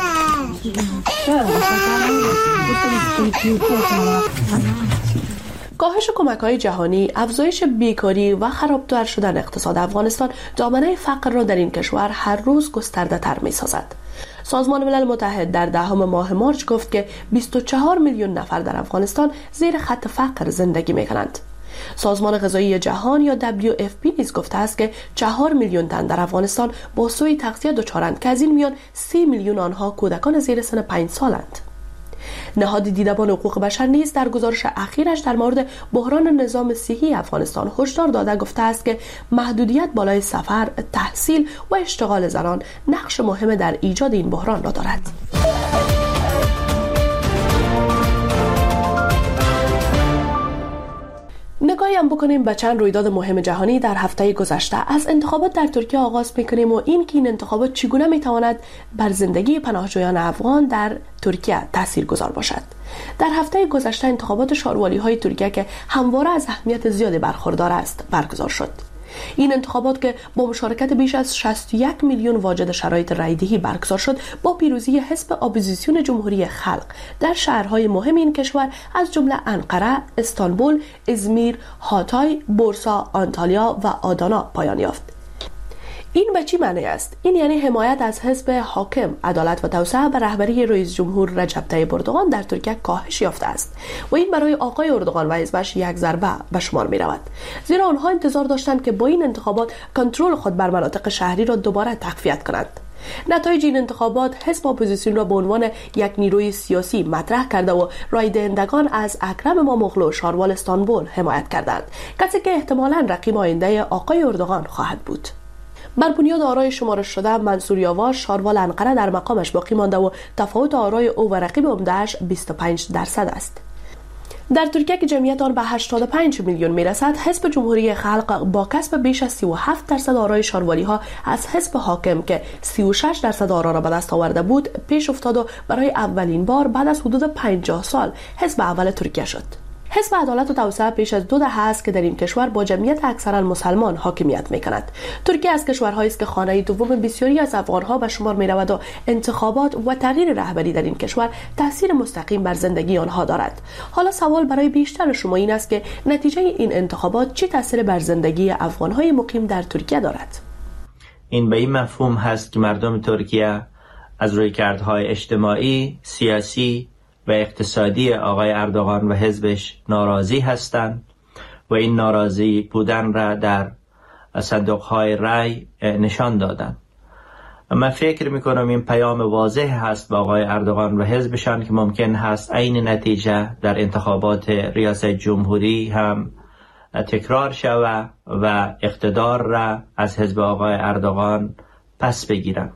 [SPEAKER 24] کاهش کمک‌های جهانی، افزایش بیکاری و خرابتر شدن اقتصاد افغانستان دامنه فقر را در این کشور هر روز گسترده‌تر می‌سازد. سازمان ملل متحد در 10 ماه مارچ گفت که 24 میلیون نفر در افغانستان زیر خط فقر زندگی می‌کنند. سازمان غذایی جهان یا WFP نیز گفته است که 4 میلیون تن در افغانستان با سوء تغذیه دچارند که از این میان 3 میلیون آنها کودکان زیر سن 5 سالند. نهاد دیدبان حقوق بشر نیز در گزارش اخیرش در مورد بحران نظام صحی افغانستان هشدار داده گفته است که محدودیت بالای سفر، تحصیل و اشتغال زنان نقش مهم در ایجاد این بحران را دارد. نگاهی هم بکنیم به چند رویداد مهم جهانی در هفته گذشته. از انتخابات در ترکیه آغاز می‌کنیم و این انتخابات چگونه می‌تواند بر زندگی پناهجویان افغان در ترکیه تاثیرگذار باشد. در هفته گذشته انتخابات شاروالی‌های ترکیه که همواره از اهمیت زیادی برخوردار است برگزار شد. این انتخابات که با مشارکت بیش از 61 میلیون واجد شرایط رایدهی برگزار شد، با پیروزی حزب اپوزیسیون جمهوری خلق در شهرهای مهم این کشور از جمله انقره، استانبول، ازمیر، هاتای، بورسا، آنتالیا و آدانا پایان یافت. این به چی معنی است؟ این یعنی حمایت از حزب حاکم عدالت و توسعه به رهبری رئیس جمهور رجب طیب اردوغان در ترکیه کاهش یافته است و این برای آقای اردوغان و حزبش یک ضربه به شمار می رود، زیرا آنها انتظار داشتند که با این انتخابات کنترل خود بر مناطق شهری را دوباره تقویت کنند. نتایج این انتخابات حزب اپوزیسیون را به عنوان یک نیروی سیاسی مطرح کرده و رای دهندگان از اکرم اماموغلو شاروال استانبول حمایت کردند، کسی که احتمالاً رقیب آینده آقای اردوغان خواهد بود. بر بنیاد آرای شمارش شده، منصور یاور شاروال انقره در مقامش باقی مانده و تفاوت آرای او و رقیب عمده‌اش 25% است. در ترکیه که جمعیت آن به 85 میلیون میرسد، حزب جمهوری خلق با کسب بیش از 37% آرای شاروالی ها از حزب حاکم که 36% آرا را به دست آورده بود پیش افتاد و برای اولین بار بعد از حدود 50 سال حزب اول ترکیه شد. حزب عدالت و توسعه پیش از 2 دهه است که در این کشور با جمعیت اکثرا مسلمان حاکمیت می‌کند. ترکیه از کشورهایی است که خانه دوم بسیاری از افغان‌ها به شمار می‌رود و انتخابات و تغییر رهبری در این کشور تأثیر مستقیم بر زندگی آنها دارد. حالا سوال برای بیشتر شما این است که نتیجه این انتخابات چه تأثیر بر زندگی افغان‌های مقیم در ترکیه دارد؟
[SPEAKER 6] این به این مفهوم هست که مردم ترکیه از رویکردهای اجتماعی، سیاسی و اقتصادی آقای اردوغان و حزبش ناراضی هستند و این ناراضی بودن را در صندوق‌های رای نشان دادند. من فکر می‌کنم این پیام واضح هست به آقای اردوغان و حزبشان که ممکن هست عین نتیجه در انتخابات ریاست جمهوری هم تکرار شود و اقتدار را از حزب آقای اردوغان پس بگیرند.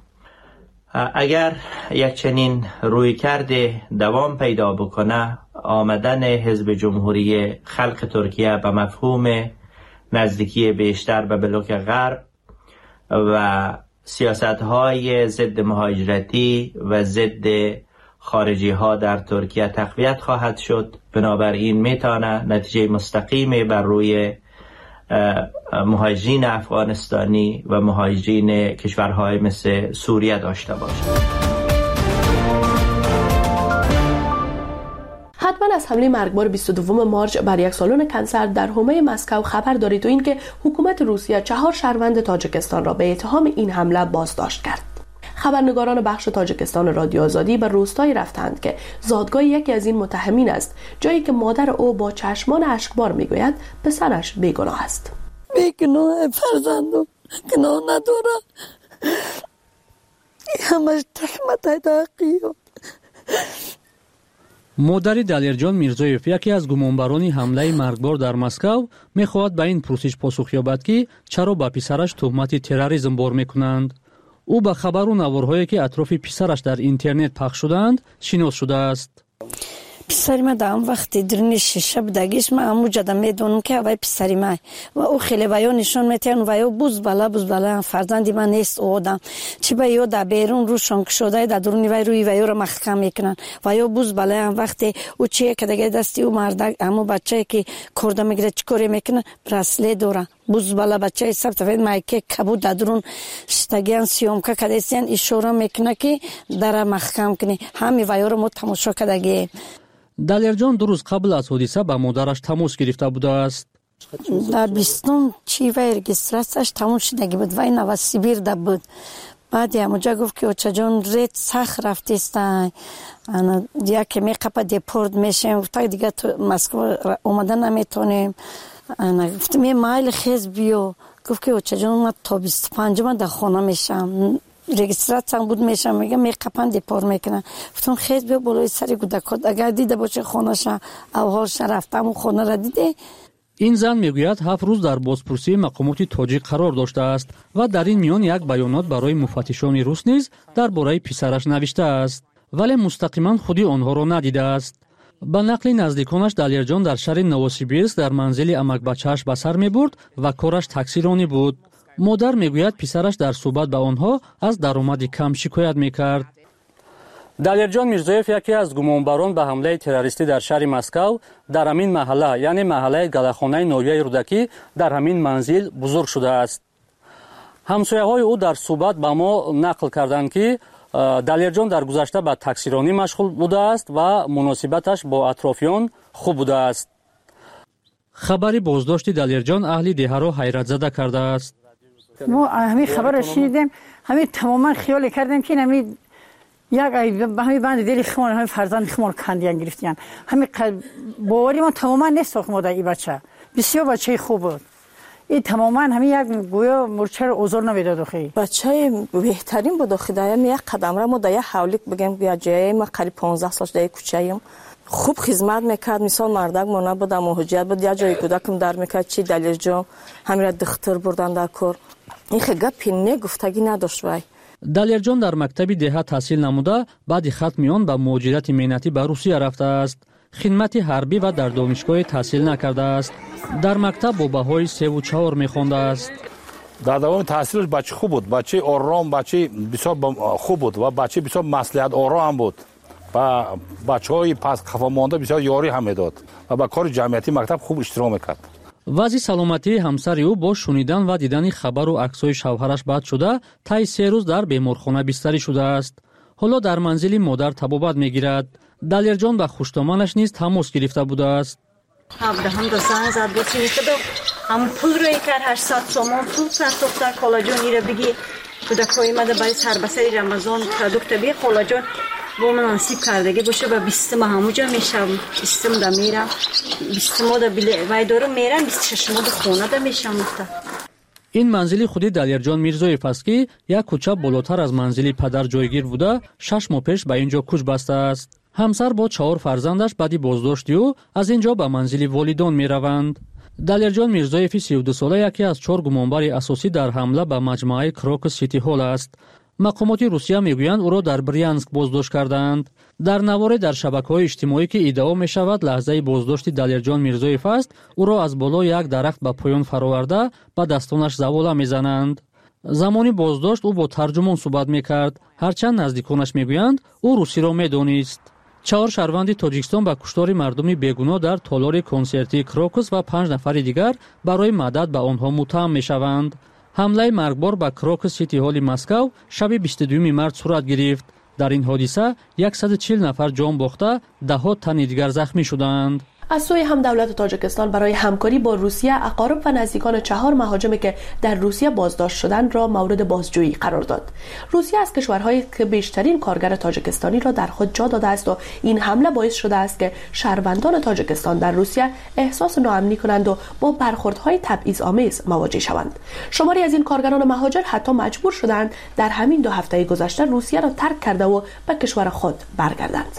[SPEAKER 6] اگر یک چنین روی کرده دوام پیدا بکنه، آمدن حزب جمهوری خلق ترکیه به مفهوم نزدیکی بیشتر به بلوک غرب و سیاست‌های ضد مهاجرتی و ضد خارجی ها در ترکیه تقویت خواهد شد. بنابراین میتونه نتیجه مستقیمی بر روی مهاجرین افغانستانی و مهاجرین کشورهای مثل سوریه داشته باشه.
[SPEAKER 24] حتما از حمله مرگبار 22 مارچ بر یک سالن کنسر در حومه مسکو خبر دارید و اینکه حکومت روسیه 4 شهروند تاجیکستان را به اتهام این حمله بازداشت کرد. خبرنگاران بخش تاجیکستان رادیو آزادی به روستایی رفتند که زادگاه یکی از این متهمین است، جایی که مادر او با چشمان اشکبار میگوید پسرش بیگناه است.
[SPEAKER 9] بیگناه فرزندم، گناه نداره، همش تهمت حقیقی.
[SPEAKER 23] مادر دلیرجان میرزایف، یکی از گمانبران حمله مرگبار در مسکو، میخواهد به این پرسش پاسخ یابد که چرا به پسرش تهمت تروریسم بار میکنند. او به خبر و نوارهایی که اطراف پسرش در اینترنت پخش شدند شناس شده است.
[SPEAKER 9] پسری ما در وقتی درون شیشه بدگیش ما همو جدا میدونم که اوای پسری ما و او خیلی ویو نشون میتین ویو بوز بالا فرزندی من نیست او آدم چی ویو در بیرون روشان شده در درون ویو رو محکم میکنن ویو بوز بالا وقتی او چیه که دیگه دستی او مردک همو بچه که کرده میگیره چکوری میکنه برسله دوره بوز بالا بچه سب تفید مایکه کبود در درون شتگیان سیومکه کدیسیان اشاره میکنه که در محکم کنی همی ویو رو ما تماشا کردگی.
[SPEAKER 23] دلیرجان 2 روز قبل از حادثه با مادرش تماس گرفته بوده است.
[SPEAKER 9] در 20 چی وی رجیستراسیش تموم شدگی بود وی نوسیبیر ده بود. بعد همونجا گفت که اوچه جان رید سخ رفتیستن دیگه که میقبه دیپورد میشیم تا دیگه تو مسکو اومده نمیتونیم. گفتم یه مایل خیز بیو. گفت که اوچه جان من تا 25 من در خانه میشم رجیستراسیون بود میشم میگه میقپن دیپور میکنن. گفتم خیز بیا بالای سری گودکات اگر دیده باشه خونه‌ش اولش رفتم و خونه را دیده.
[SPEAKER 23] این زن میگوید 7 روز در بازپرسی مقامات تاجیک قرار داشته است و در این میان یک بیانات برای مفتشان روس نیز درباره پسرش نوشته است، ولی مستقیما خودی آنها را ندیده است. با نقل نزدیکانش دلیرجان در شهر نووسیبیرسک در منزل امک بچه‌اش به سر میبرد و کارش تاکسیرانی بود. مادر میگوید پسرش در صحبت با آنها از درآمد کم شکایت میکرد. دلیرجان میرزایف، یکی از گمانبران به حمله تروریستی در شهر مسکو، در همین محله یعنی محله گلخانه نویه رودکی در همین منزل بزرگ شده است. همسایه‌های او در صحبت با ما نقل کردند که دلیرجان در گذشته به تاکسیرانی مشغول بوده است و مناسبتش با اطرافیان خوب بوده است. خبری بازداشت دلیرجان اهل دهه را حیرت زده کرده است.
[SPEAKER 10] ما همین خبر را شنیدیم، همین تماما خیال کردیم که همین یک همین بند دلی خمار همین فرزند خمار کندیان گرفتیان. همین باوری ما تماما نساخت ما در این بچه. بسیار بچه خوب بود. این تماما همین یک گویا مرچه رو اوزار نمیداد خیلی.
[SPEAKER 11] بچه بهترین بود خدایم یک قدم را ما در یک حولیک بگم بیا جای ما قریب 15 سال در کوچه‌ایم. خوب خدمت میکرد، مثال مردک ما نبود، مهاجرت بود، یا جای کودکم در میکرد چی دلیرجان همین را دختر بردن در کار. این گپی نگفتگی نداشت وای.
[SPEAKER 23] دلیرجان در مکتب دهه تحصیل نموده بعد ختم آن به مهاجرت مهنتی به روسیه رفته است. خدمت حربی و در دانشگاه تحصیل نکرده است. در مکتب با بهای 3 و 4 میخوانده است.
[SPEAKER 12] در دوام تحصیلش بچه خوب بود، بچه آرام، بچه بسیار خوب بود و بچه بسیار مصلحت آرام بود. و بچه‌های پس خفا مانده بسیار یاری هم میداد و با کار جمعیتی مکتب خوب اشتراک میکرد. وضع
[SPEAKER 23] سلامتی همسر او با شنیدن و دیدن خبر و عکس‌های شوهرش بد شده طی 3 روز در بیمارخانه بستری شده است. حالا در منزل مادر طبابت میگیرد. دلیرجان با خوشتامانش نیز تماس گرفته بوده است.
[SPEAKER 13] هم دو زنگ زد گفتی که هم پول روی کرد 800 تومان پول سر دختر کلاجون ایره بگی کودکای مده برای سربسری رمضان پروداکت بی کلاجون با من نصیب کردگی باشه و 20 ماه همونجا میشم 20 ماه میرم 20 ماه وای دارم میرم 26 ماه خونه ده میشم.
[SPEAKER 23] این منزل خودی دلیرجان میرزایف است که یک کوچه بالاتر از منزل پدر جایگیر بوده 6 ماه پیش به اینجا کوچ بسته است. همسر با 4 فرزندش بعدی بازداشتی او از اینجا به منزل والدان میروند. دلیرجان میرزایف 32 ساله یکی از 4 گمانبر اساسی در حمله به مجموعه کراک سیتی هال است. مقامات روسیه میگویند او را در بریانسک بازداشت کردند. در نوار در شبکه‌های اجتماعی که ادعا می‌شود لحظه بازداشت دلیرجان میرزایف است، او را از بالا یک درخت به پایان فرآورده با دستانش زواله می‌زنند. замони боздошт ӯ бо тарҷумон суҳбат мекард, ҳарчанд наздиконаш мегӯянд ӯ русиро медонист. 4 шаҳрванди Тоҷикистон ба куштори мардуми бегуноҳ дар толори консертии Крокус ва 5 нафари дигар барои мадад ба онҳо муттаҳам мешаванд. ҳамлаи маргбор ба Крокус сити ҳоли Москав шаби 22 март сурат гирифт. дар ин ҳодиса 140 нафар ҷон бохта, даҳо тани дигар захмӣ шуданд.
[SPEAKER 24] از سوی هم دولت تاجیکستان برای همکاری با روسیه اقارب و نزدیکان 4 مهاجمی که در روسیه بازداشت شدند را مورد بازجویی قرار داد. روسیه از کشورهایی که بیشترین کارگر تاجیکستانی را در خود جا داده است و این حمله باعث شده است که شهروندان تاجیکستان در روسیه احساس ناامنی کنند و با برخوردهای تبعیض‌آمیز مواجه شوند. شماری از این کارگران مهاجر حتی مجبور شدند در همین 2 هفته گذشته روسیه را ترک کرده و به کشور خود برگردند.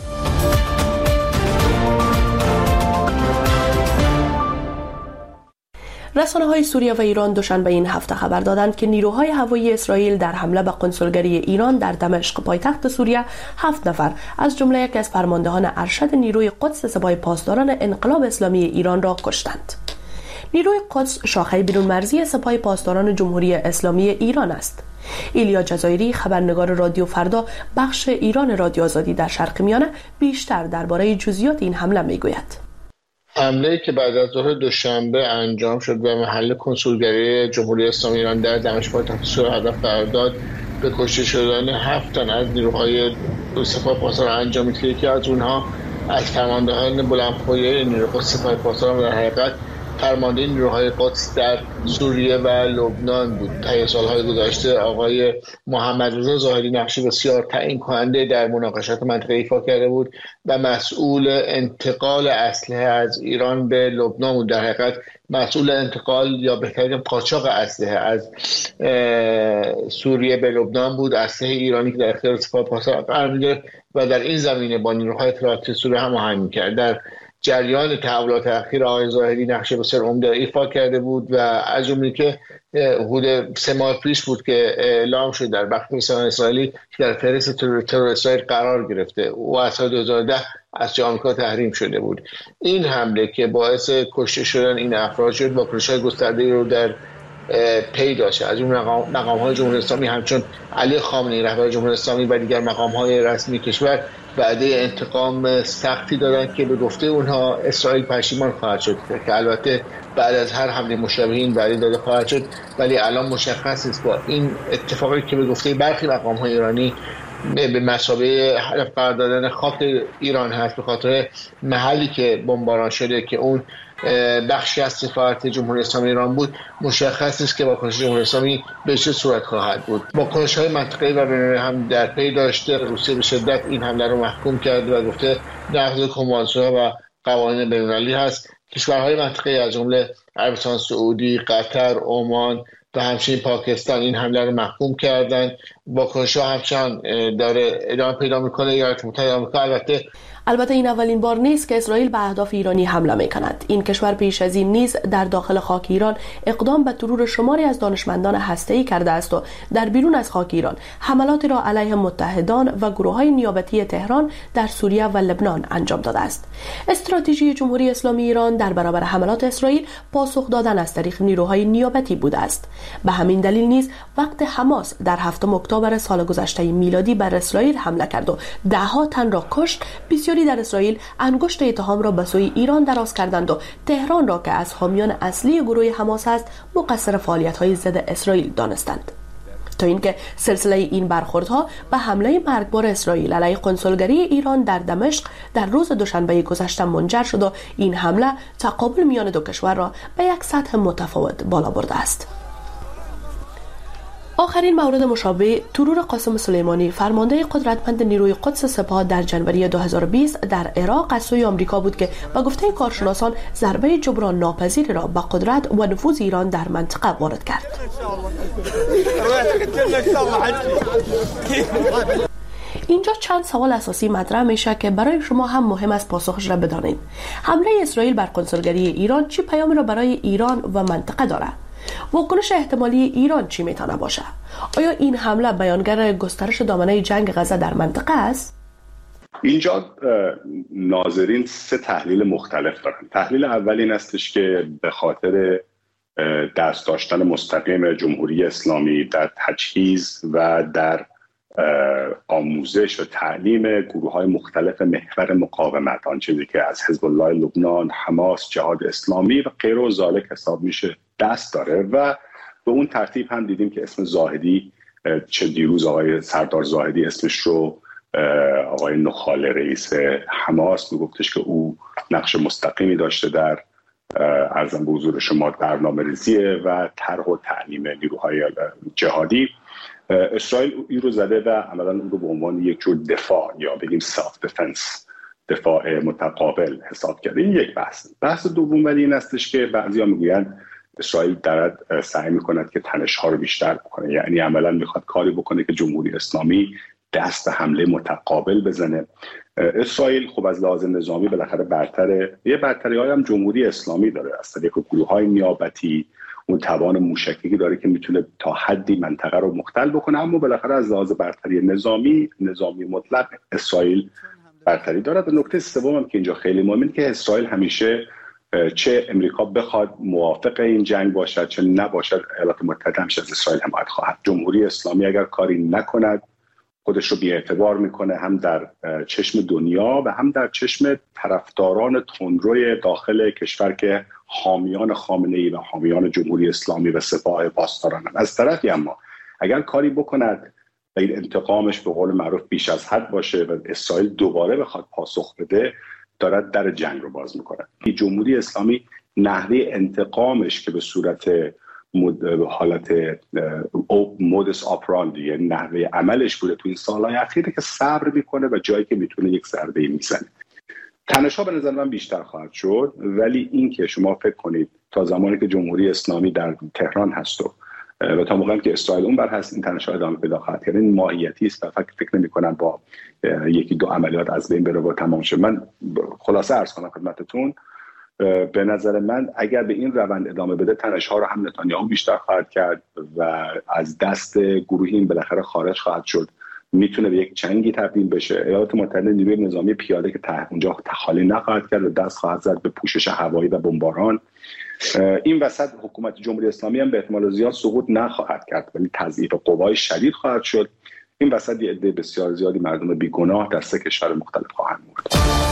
[SPEAKER 24] رسانه‌های سوریه و ایران دوشنبه این هفته خبر دادند که نیروهای هوایی اسرائیل در حمله به کنسولگری ایران در دمشق پایتخت سوریه 7 نفر از جمله یکی از فرماندهان ارشد نیروی قدس سپاه پاسداران انقلاب اسلامی ایران را کشتند. نیروی قدس شاخه بیرونمرزی سپاه پاسداران جمهوری اسلامی ایران است. ایلیا جزایری، خبرنگار رادیو فردا بخش ایران رادیو آزادی در شرق میانه، بیشتر درباره جزئیات این حمله میگوید.
[SPEAKER 7] حمله‌ای که بعد از ظهر دوشنبه انجام شد و محل کنسولگری جمهوری اسلامی ایران در دمشق پایتخت سوریه هدف قرار داد، به کشته شدن 7 تن از نیروهای سپاه پاسداران انجامید که یکی از اونها از فرماندهان بلندپایه نیروهای سپاه پاسداران در حقیقت فرمانده نیروهای قدس در سوریه و لبنان بود. طی سالهای گذشته آقای محمد رضا ظاهری نقشی بسیار تعیین کننده در مناقشات منطقه ایفا کرده بود و مسئول انتقال اسلحه از ایران به لبنان بود. در حقیقت مسئول انتقال یا بهترین قاچاق اسلحه از سوریه به لبنان بود. اسلحه ایرانی که در اختیار سپاه پاسداران قرار می‌گرفت و در این زمینه با نیروهای اطلاعاتی سوریه هماهنگ می‌کرد. در جریان تحولات اخیر آقای ظاهری نقش بسیار عمده ایفا کرده بود و از جمله که حدود 3 ماه پیش بود که اعلام شد در بخش رسانه‌های اسرائیلی که در فهرست ترور اسرائیل قرار گرفته و از سال 2010 از جای آمریکا تحریم شده بود. این حمله که باعث کشته شدن این افراد شد با واکنش‌های گسترده‌ای رو در پی داشته. از اون مقام‌های جمهوری اسلامی همچون علی خامنه‌ای رهبر جمهوری اسلامی و دیگر مقام‌های رسمی کشور وعده انتقام سختی دادند که به گفته اونها اسرائیل پشیمان خواهد شد که البته بعد از هر حمله مشابه این وعده داده خواهد شد، ولی الان مشخص است با این اتفاقی که به گفته برخی مقام‌های ایرانی به مثابه هدف قرار دادن خاک ایران هست به خاطر محلی که بمباران شده که اون بخشی از سفارت جمهوری اسلامی ایران بود، مشخص است که واکنش جمهوری اسلامی به چه صورت خواهد بود. واکنش‌های منطقه‌ای و بین‌المللی هم در پی داشته. روسیه به شدت این حمله رو محکوم کرده و گفته نقض کنوانسیون‌ها و قوانین بین‌المللی هست. کشورهای منطقه‌ای از جمله عربستان سعودی، قطر، عمان و همچنین پاکستان این حمله رو محکوم کردند. واکنش‌ها همچنان داره ادامه پیدا می‌کنه. ایالات متحده آمریکا
[SPEAKER 24] البته این اولین بار نیست که اسرائیل به اهداف ایرانی حمله می‌کند. این کشور پیش از این نیز در داخل خاک ایران اقدام به ترور شماری از دانشمندان هسته‌ای کرده است و در بیرون از خاک ایران حملاتی را علیه متحدان و گروه‌های نیابتی تهران در سوریه و لبنان انجام داده است. استراتژی جمهوری اسلامی ایران در برابر حملات اسرائیل پاسخ دادن از طریق نیروهای نیابتی بوده است. به همین دلیل نیز وقت حماس در 7 اکتبر سال گذشته میلادی بر اسرائیل حمله کرد و ده‌ها تن را کشت، بسیاری در اسرائیل انگشت اتهام را به سوی ایران دراز کردند و تهران را که از حامیان اصلی گروه حماس است مقصر فعالیت‌های ضد اسرائیل دانستند. تا اینکه سلسله این برخوردها به حمله مرگبار اسرائیل علیه کنسولگری ایران در دمشق در روز دوشنبه گذشته منجر شد و این حمله تقابل میان دو کشور را به یک سطح متفاوت بالا برده است. آخرین مورد مشابه ترور قاسم سلیمانی فرمانده قدرتمند نیروی قدس سپاه در جنوری 2020 در عراق از سوی آمریکا بود که به گفته کارشناسان ضربه جبران ناپذیری را به قدرت و نفوذ ایران در منطقه وارد کرد. اینجا چند سوال اساسی مطرح میشه که برای شما هم مهم است پاسخش را بدانید. حمله اسرائیل بر کنسولگری ایران چه پیامی را برای ایران و منطقه دارد؟ واکنش احتمالی ایران چی میتونه باشه؟ آیا این حمله بیانگر گسترش دامنه جنگ غزه در منطقه است؟
[SPEAKER 8] اینجا ناظرین 3 تحلیل مختلف دارن. تحلیل اول این استش که به خاطر دست داشتن مستقیم جمهوری اسلامی در تجهیز و در آموزش و تعلیم گروه‌های مختلف محور مقاومت، آن چیزی که از حزب الله لبنان، حماس، جهاد اسلامی و غیر و ذالک حساب میشه دست داره. و به اون ترتیب هم دیدیم که اسم زاهدی، چه دیروز آقای سردار زاهدی اسمش رو آقای نخاله رئیس حماس میگفتش که او نقش مستقیمی داشته در عرضم به حضور شما برنامه‌ریزی و طرح و تعلیم نیروهای جهادی. اسرائیل این رو زده و عملا اون رو به عنوان یک جور دفاع یا بگیم سلف دفنس، دفاع متقابل حساب کرده. این یک بحث دوم ولی این استش که بعضیا میگویند اسرائیل دارد سعی میکند که تنش‌ها رو بیشتر بکنه، یعنی عملا میخواد کاری بکنه که جمهوری اسلامی دست به حمله متقابل بزنه. اسرائیل خب از لحاظ نظامی بالاخره برتره، یه برتری‌های هم جمهوری اسلامی داره از طریق گروه‌های نیابتی، اون توان موشکی داره که میتونه تا حدی منطقه رو مختل بکنه، اما بالاخره از لحاظ برتری نظامی مطلق اسرائیل برتری داره. و نکته سوم هم که اینجا خیلی مهمه که اسرائیل همیشه چه امریکا بخواد موافق این جنگ باشد چه نباشد، ایالات متحده همیشه از اسرائیل حمایت خواهد. جمهوری اسلامی اگر کاری نکند خودش رو بی‌اعتبار میکنه، هم در چشم دنیا و هم در چشم طرفداران تندروی داخل کشور که حامیان خامنه‌ای و حامیان جمهوری اسلامی و سپاه پاسداران. از طرفی اما اگر کاری بکند و این انتقامش به قول معروف بیش از حد باشه و اسرائیل دوباره بخواد پاسخ بده، دارد در جنگ رو باز میکنه. جمهوری اسلامی نحوه انتقامش که به صورت حالت مودس آپراندی، یعنی نحوه عملش بوده تو این سالهای اخیره که صبر میکنه و جایی که میتونه یک ضربه میزنه. تنش‌ها به نظر من بیشتر خواهد شد، ولی این که شما فکر کنید تا زمانی که جمهوری اسلامی در تهران هست و تا موقعی که اسرائیل اون بر هست این تنش‌ها ادامه پیدا خواهد کرد. این ماهیتی است و فکر نمی‌کنم با یکی دو عملیات از بین بره و تمام شه. من خلاصه عرض کنم خدمتتون، به نظر من اگر به این روند ادامه بده تنش‌ها رو هم نتانیاهو بیشتر خواهد کرد و از دست گروهی این بالاخره خارج خواهد شد، میتونه به یک جنگی تبدیل بشه. ایالات متحده نیروی نظامی پیاده که اونجا تخالی نخواهد کرد و دست خواهد زد به پوشش هوایی و بمباران. این وسط حکومت جمهوری اسلامی هم به احتمال زیاد سقوط نخواهد کرد ولی تضعیف قوای شدید خواهد شد. این وسط یه عده بسیار زیادی مردم بیگناه در سه کشور مختلف خواهند مرد.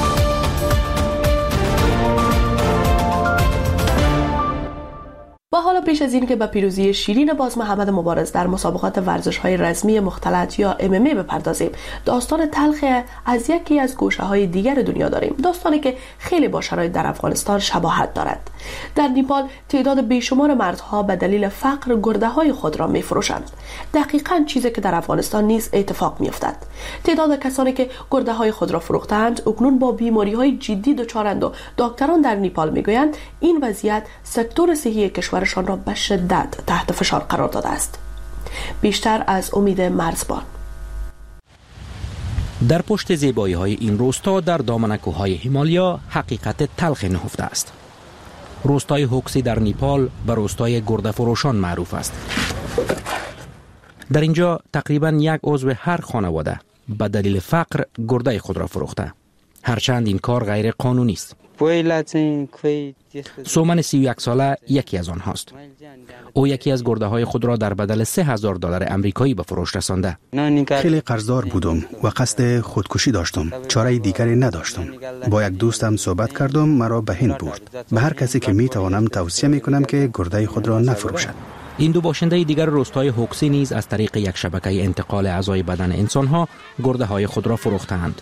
[SPEAKER 24] و حالا پیش از این که به پیروزی شیرین باز محمد مبارز در مسابقات ورزش‌های رسمی مختلط یا MMA بپردازیم، داستان تلخ از یکی از گوشه‌های دیگر دنیا داریم، داستانی که خیلی با شرایط در افغانستان شباهت دارد. در نیپال تعداد بیشمار مردها به دلیل فقر گرده‌های خود را می‌فروشند. دقیقاً چیزی که در افغانستان نیز اتفاق می‌افتد. تعداد کسانی که گرده‌های خود را فروختند اکنون با بیماری‌های جدی دچارند و دکتران در نیپال می‌گویند این وضعیت سکتور صحی کشورشان را به شدت تحت فشار قرار داده است. بیشتر از امید مرزبان.
[SPEAKER 14] در پشت زیبایی‌های این روستا در دامن کوههای هیمالیا حقیقت تلخ نهفته است. روستای هوکسی در نیپال به روستای گرده فروشان معروف است. در اینجا تقریباً یک عضو هر خانواده به دلیل فقر گرده خود را فروخته، هرچند این کار غیر قانونی است. سومن 31 ساله یکی از آنهاست. او یکی از گرده های خود را در بدل $3000 امریکایی به فروش رسانده.
[SPEAKER 15] خیلی قرضدار بودم و قصد خودکشی داشتم، چاره دیگری نداشتم. با یک دوستم صحبت کردم، مرا به هند برد. به هر کسی که می توانم توصیه می کنم که گرده خود را نفروشد.
[SPEAKER 14] این دو باشنده دیگر روستای هوکسی نیز از طریق یک شبکه انتقال اعضای بدن انسانها گرده های خود را فروختند.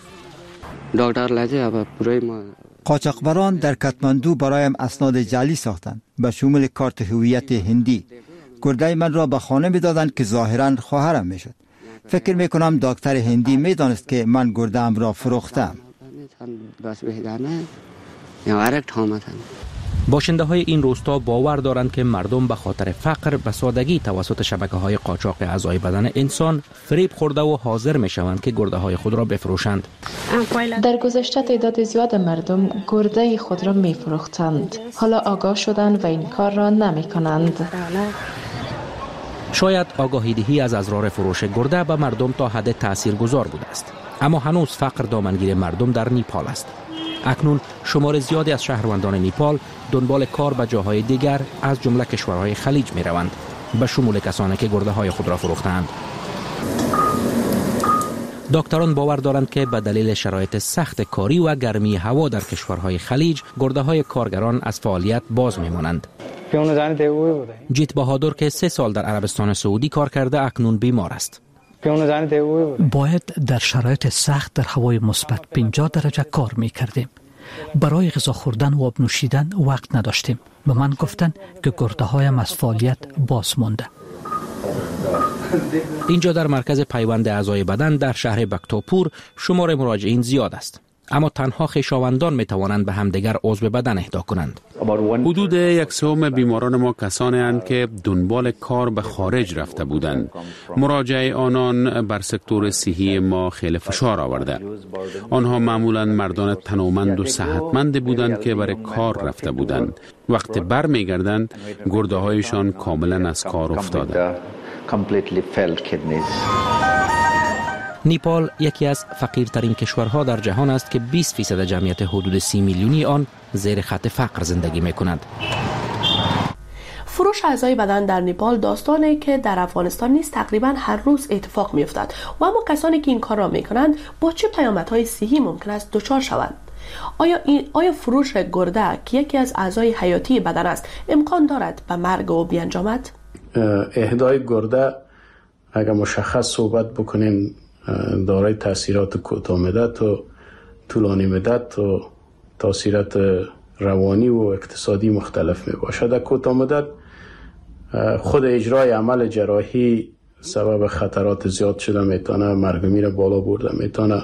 [SPEAKER 16] قاچاقبران در کاتماندو برایم اسناد جعلی ساختند به شمول کارت هویت هندی. گرده من را به خانه می‌دادند که ظاهراً خواهرم میشد. فکر می‌کنم دکتر هندی می‌دانست که من گرده‌ام را فروختم.
[SPEAKER 14] باشنده های این روستا باور دارند که مردم به خاطر فقر به سادگی توسط شبکه های قاچاق اعضای بدن انسان فریب خورده و حاضر می شوند که گرده های خود را بفروشند.
[SPEAKER 17] در گذشته تعداد زیاد مردم گرده خود را می فروختند. حالا آگاه شدند و این کار را نمی کنند.
[SPEAKER 14] شاید آگاهی دهی از اضرار فروش گرده به مردم تا حد تاثیرگذار بوده است، اما هنوز فقر دامنگیر مردم در نیپال است. اکنون شمار زیادی از شهروندان نیپال دنبال کار به جاهای دیگر از جمله کشورهای خلیج می روند، به شمول کسانی که گرده های خود را فروختند. دکتران باور دارند که به دلیل شرایط سخت کاری و گرمی هوا در کشورهای خلیج گرده های کارگران از فعالیت باز می مانند. جیت بهادر که 3 سال در عربستان سعودی کار کرده اکنون بیمار است.
[SPEAKER 2] باید در شرایط سخت در هوای مثبت 50 درجه کار می کردیم. برای غذا خوردن و آب نوشیدن وقت نداشتیم. به من گفتن که گرده هایم از فعالیت باز مانده.
[SPEAKER 14] اینجا در مرکز پیوند اعضای بدن در شهر بکتاپور شمار مراجعین زیاد است، اما تنها خویشاوندان می توانند به همدیگر عضو بدن اهدا کنند.
[SPEAKER 3] حدود 1/3 بیماران ما کسانی اند که دنبال کار به خارج رفته بودند. مراجعه آنان بر سکتور صحی ما خیلی فشار آورده. آنها معمولا مردان تنومند و صحتمند بودند که برای کار رفته بودند. وقتی بر می گردند گرده هایشان کاملا از کار افتاده.
[SPEAKER 14] نیپال یکی از فقیرترین کشورها در جهان است که 20% جمعیت حدود 30 میلیونی آن زیر خط فقر زندگی می کنند.
[SPEAKER 24] فروش اعضای بدن در نیپال داستانی که در افغانستان نیز تقریبا هر روز اتفاق می افتد و اما کسانی که این کار را می کنند با چه پیامدهای صحی ممکن است دچار شوند؟ آیا فروش گرده که یکی از اعضای حیاتی بدن است امکان دارد به مرگ او بیانجامد؟
[SPEAKER 5] اهدای گرده اگر مشخص صحبت بکنیم دارای تاثیرات کوتاه مدت و طولانی مدت و تاثیرات روانی و اقتصادی مختلف می باشد. در کوتاه مدت خود اجرای عمل جراحی سبب خطرات زیاد شده میتونه، مرگ میر بالا برده میتونه،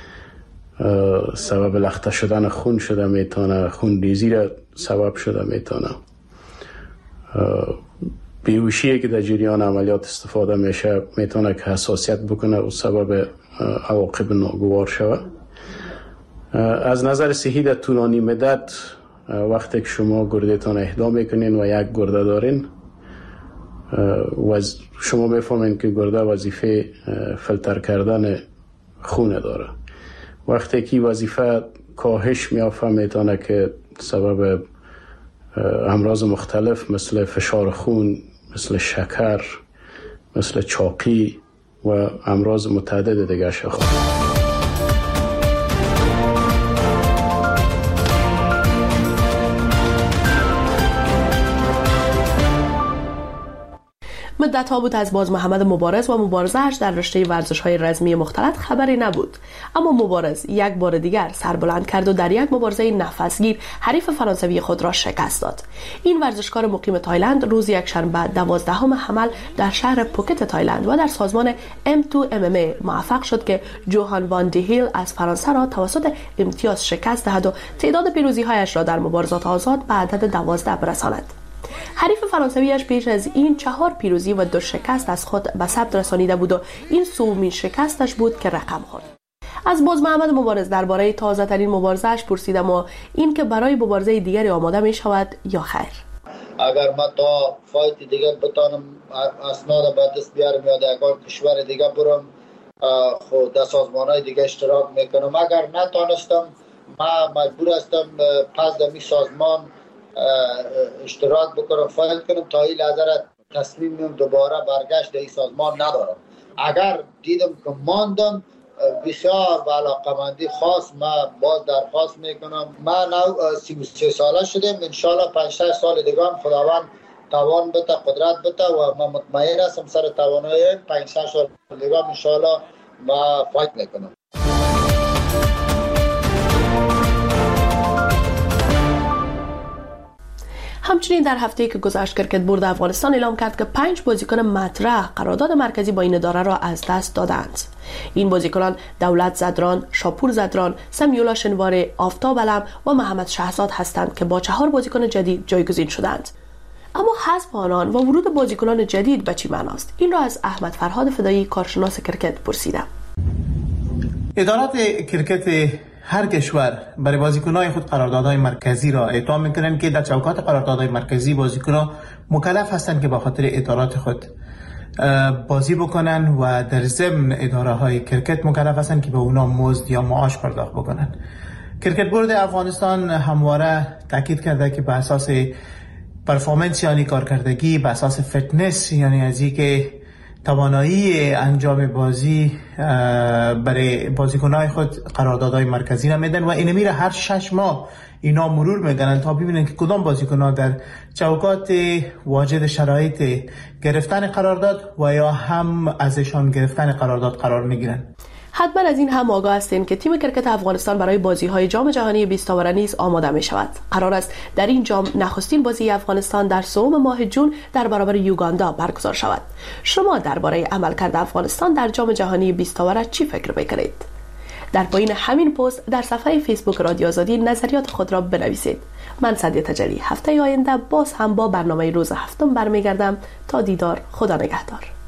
[SPEAKER 5] سبب لخته شدن خون شده میتونه، خون ریزی را سبب شده میتونه، بیهوشی که در جریان عملیات استفاده میشه میتونه که حساسیت بکنه و سبب عواقب ناگوار شود. از نظر صحی در طولانی مدت وقتی که شما گردهتان اهدا میکنین و یک گرده دارین و شما میفهمین که گرده وظیفه فیلتر کردن خون داره. وقتی که وظیفه کاهش میافته میتونه که سبب امراض مختلف مثل فشار خون، مثل شکر، مثل چاقی و امراض متعدد دیگر شود.
[SPEAKER 24] مدت‌ها بود از باز محمد مبارز و مبارزه‌اش در رشته ورزش‌های رزمی مختلط خبری نبود، اما مبارز یک بار دیگر سر بلند کرد و در یک مبارزه نفسگیر حریف فرانسوی خود را شکست داد. این ورزشکار مقیم تایلند روز یکشنبه 12 حمل در شهر پوکت تایلند و در سازمان M2 MMA موفق شد که جوهان وان دی هیل از فرانسه را توسط امتیاز شکست دهد و تعداد پیروزی‌هایش را در مبارزات آزاد به عدد 12 برساند. حریف فرانسویش پیش از این 4 پیروزی و 2 شکست از خود به ثبت رسانیده بود و این سومین شکستش بود که رقم خورد. از باز محمد مبارز درباره تازه ترین مبارزه‌اش پرسیدم و این که برای مبارزه دیگری آماده می شود یا خیر.
[SPEAKER 25] اگر ما تا فایت دیگه بتانم اسناد به دست بیارم یا در کشور دیگه برم خود در سازمان‌های دیگه اشتراک میکنم. اگر نتانستم ما مجبور هستم پس در می سازمان اشتراک بکنم، فایل کنم. تا این لحظه تصمیم میام دوباره برگشت در این سازمان ندارم. اگر دیدم که ماندم بسیار با علاقمندی خاص ما باز درخواست میکنم. من 33 ساله شدم، انشالله 5-6 سال دیگه هم خداوند توان بده، قدرت بده و من مطمئن هستم سر توانایی 5-6 سال دیگه هم انشالله ما فایت میکنم.
[SPEAKER 24] همچنین در هفته‌ای که گذشت کرکت بورد افغانستان اعلام کرد که 5 بازیکن مطرح قرارداد مرکزی با این اداره را از دست دادند. این بازیکنان دولت زدران، شاپور زدران، سمیولا شنوار، آفتاب علم و محمد شهزاد هستند که با 4 بازیکن جدید جایگزین شدند. اما حذف آنان و ورود بازیکنان جدید به چه معناست؟ این را از احمد فرهاد فدایی کارشناس کرکت پرسیدم.
[SPEAKER 18] ادارات کرکت هر کشور برای بازیکنان خود قراردادهای مرکزی را اعطا می‌کنند که در چوکات قراردادهای مرکزی بازیکنان مکلف هستند که به خاطر ادارات خود بازی بکنن و در ضمن اداره های کرکت مکلف هستند که به اونا مزد یا معاش پرداخت بکنن. کرکت بورد افغانستان همواره تاکید کرده که به اساس پرفورمنس یعنی کارکردگی، به اساس فیتنس یعنی از اینکه توانایی انجام بازی برای بازیکن‌های خود قراردادهای مرکزی را میدن و این میره هر 6 ماه اینا مرور میکنن تا ببینن که کدام بازیکن‌ها در چوکات واجد شرایط گرفتن قرارداد و یا هم ازشان گرفتن قرارداد قرار میگیرن.
[SPEAKER 24] حتما از این هم آگاه هستین که تیم کرکت افغانستان برای بازی‌های جام جهانی 20 تاوره نیز آماده می شود. قرار است در این جام نخستین بازی افغانستان در سوم ماه جون در برابر یوگاندا برگزار شود. شما درباره عملکرد افغانستان در جام جهانی 20 تاوره چی فکر می‌کنید؟ در پایین همین پست در صفحه فیسبوک رادیو آزادی نظریات خود را بنویسید. من سعدیه تجلی هفته آینده باز هم با برنامه روز هفتم برمیگردم. تا دیدار، خدا نگهدار.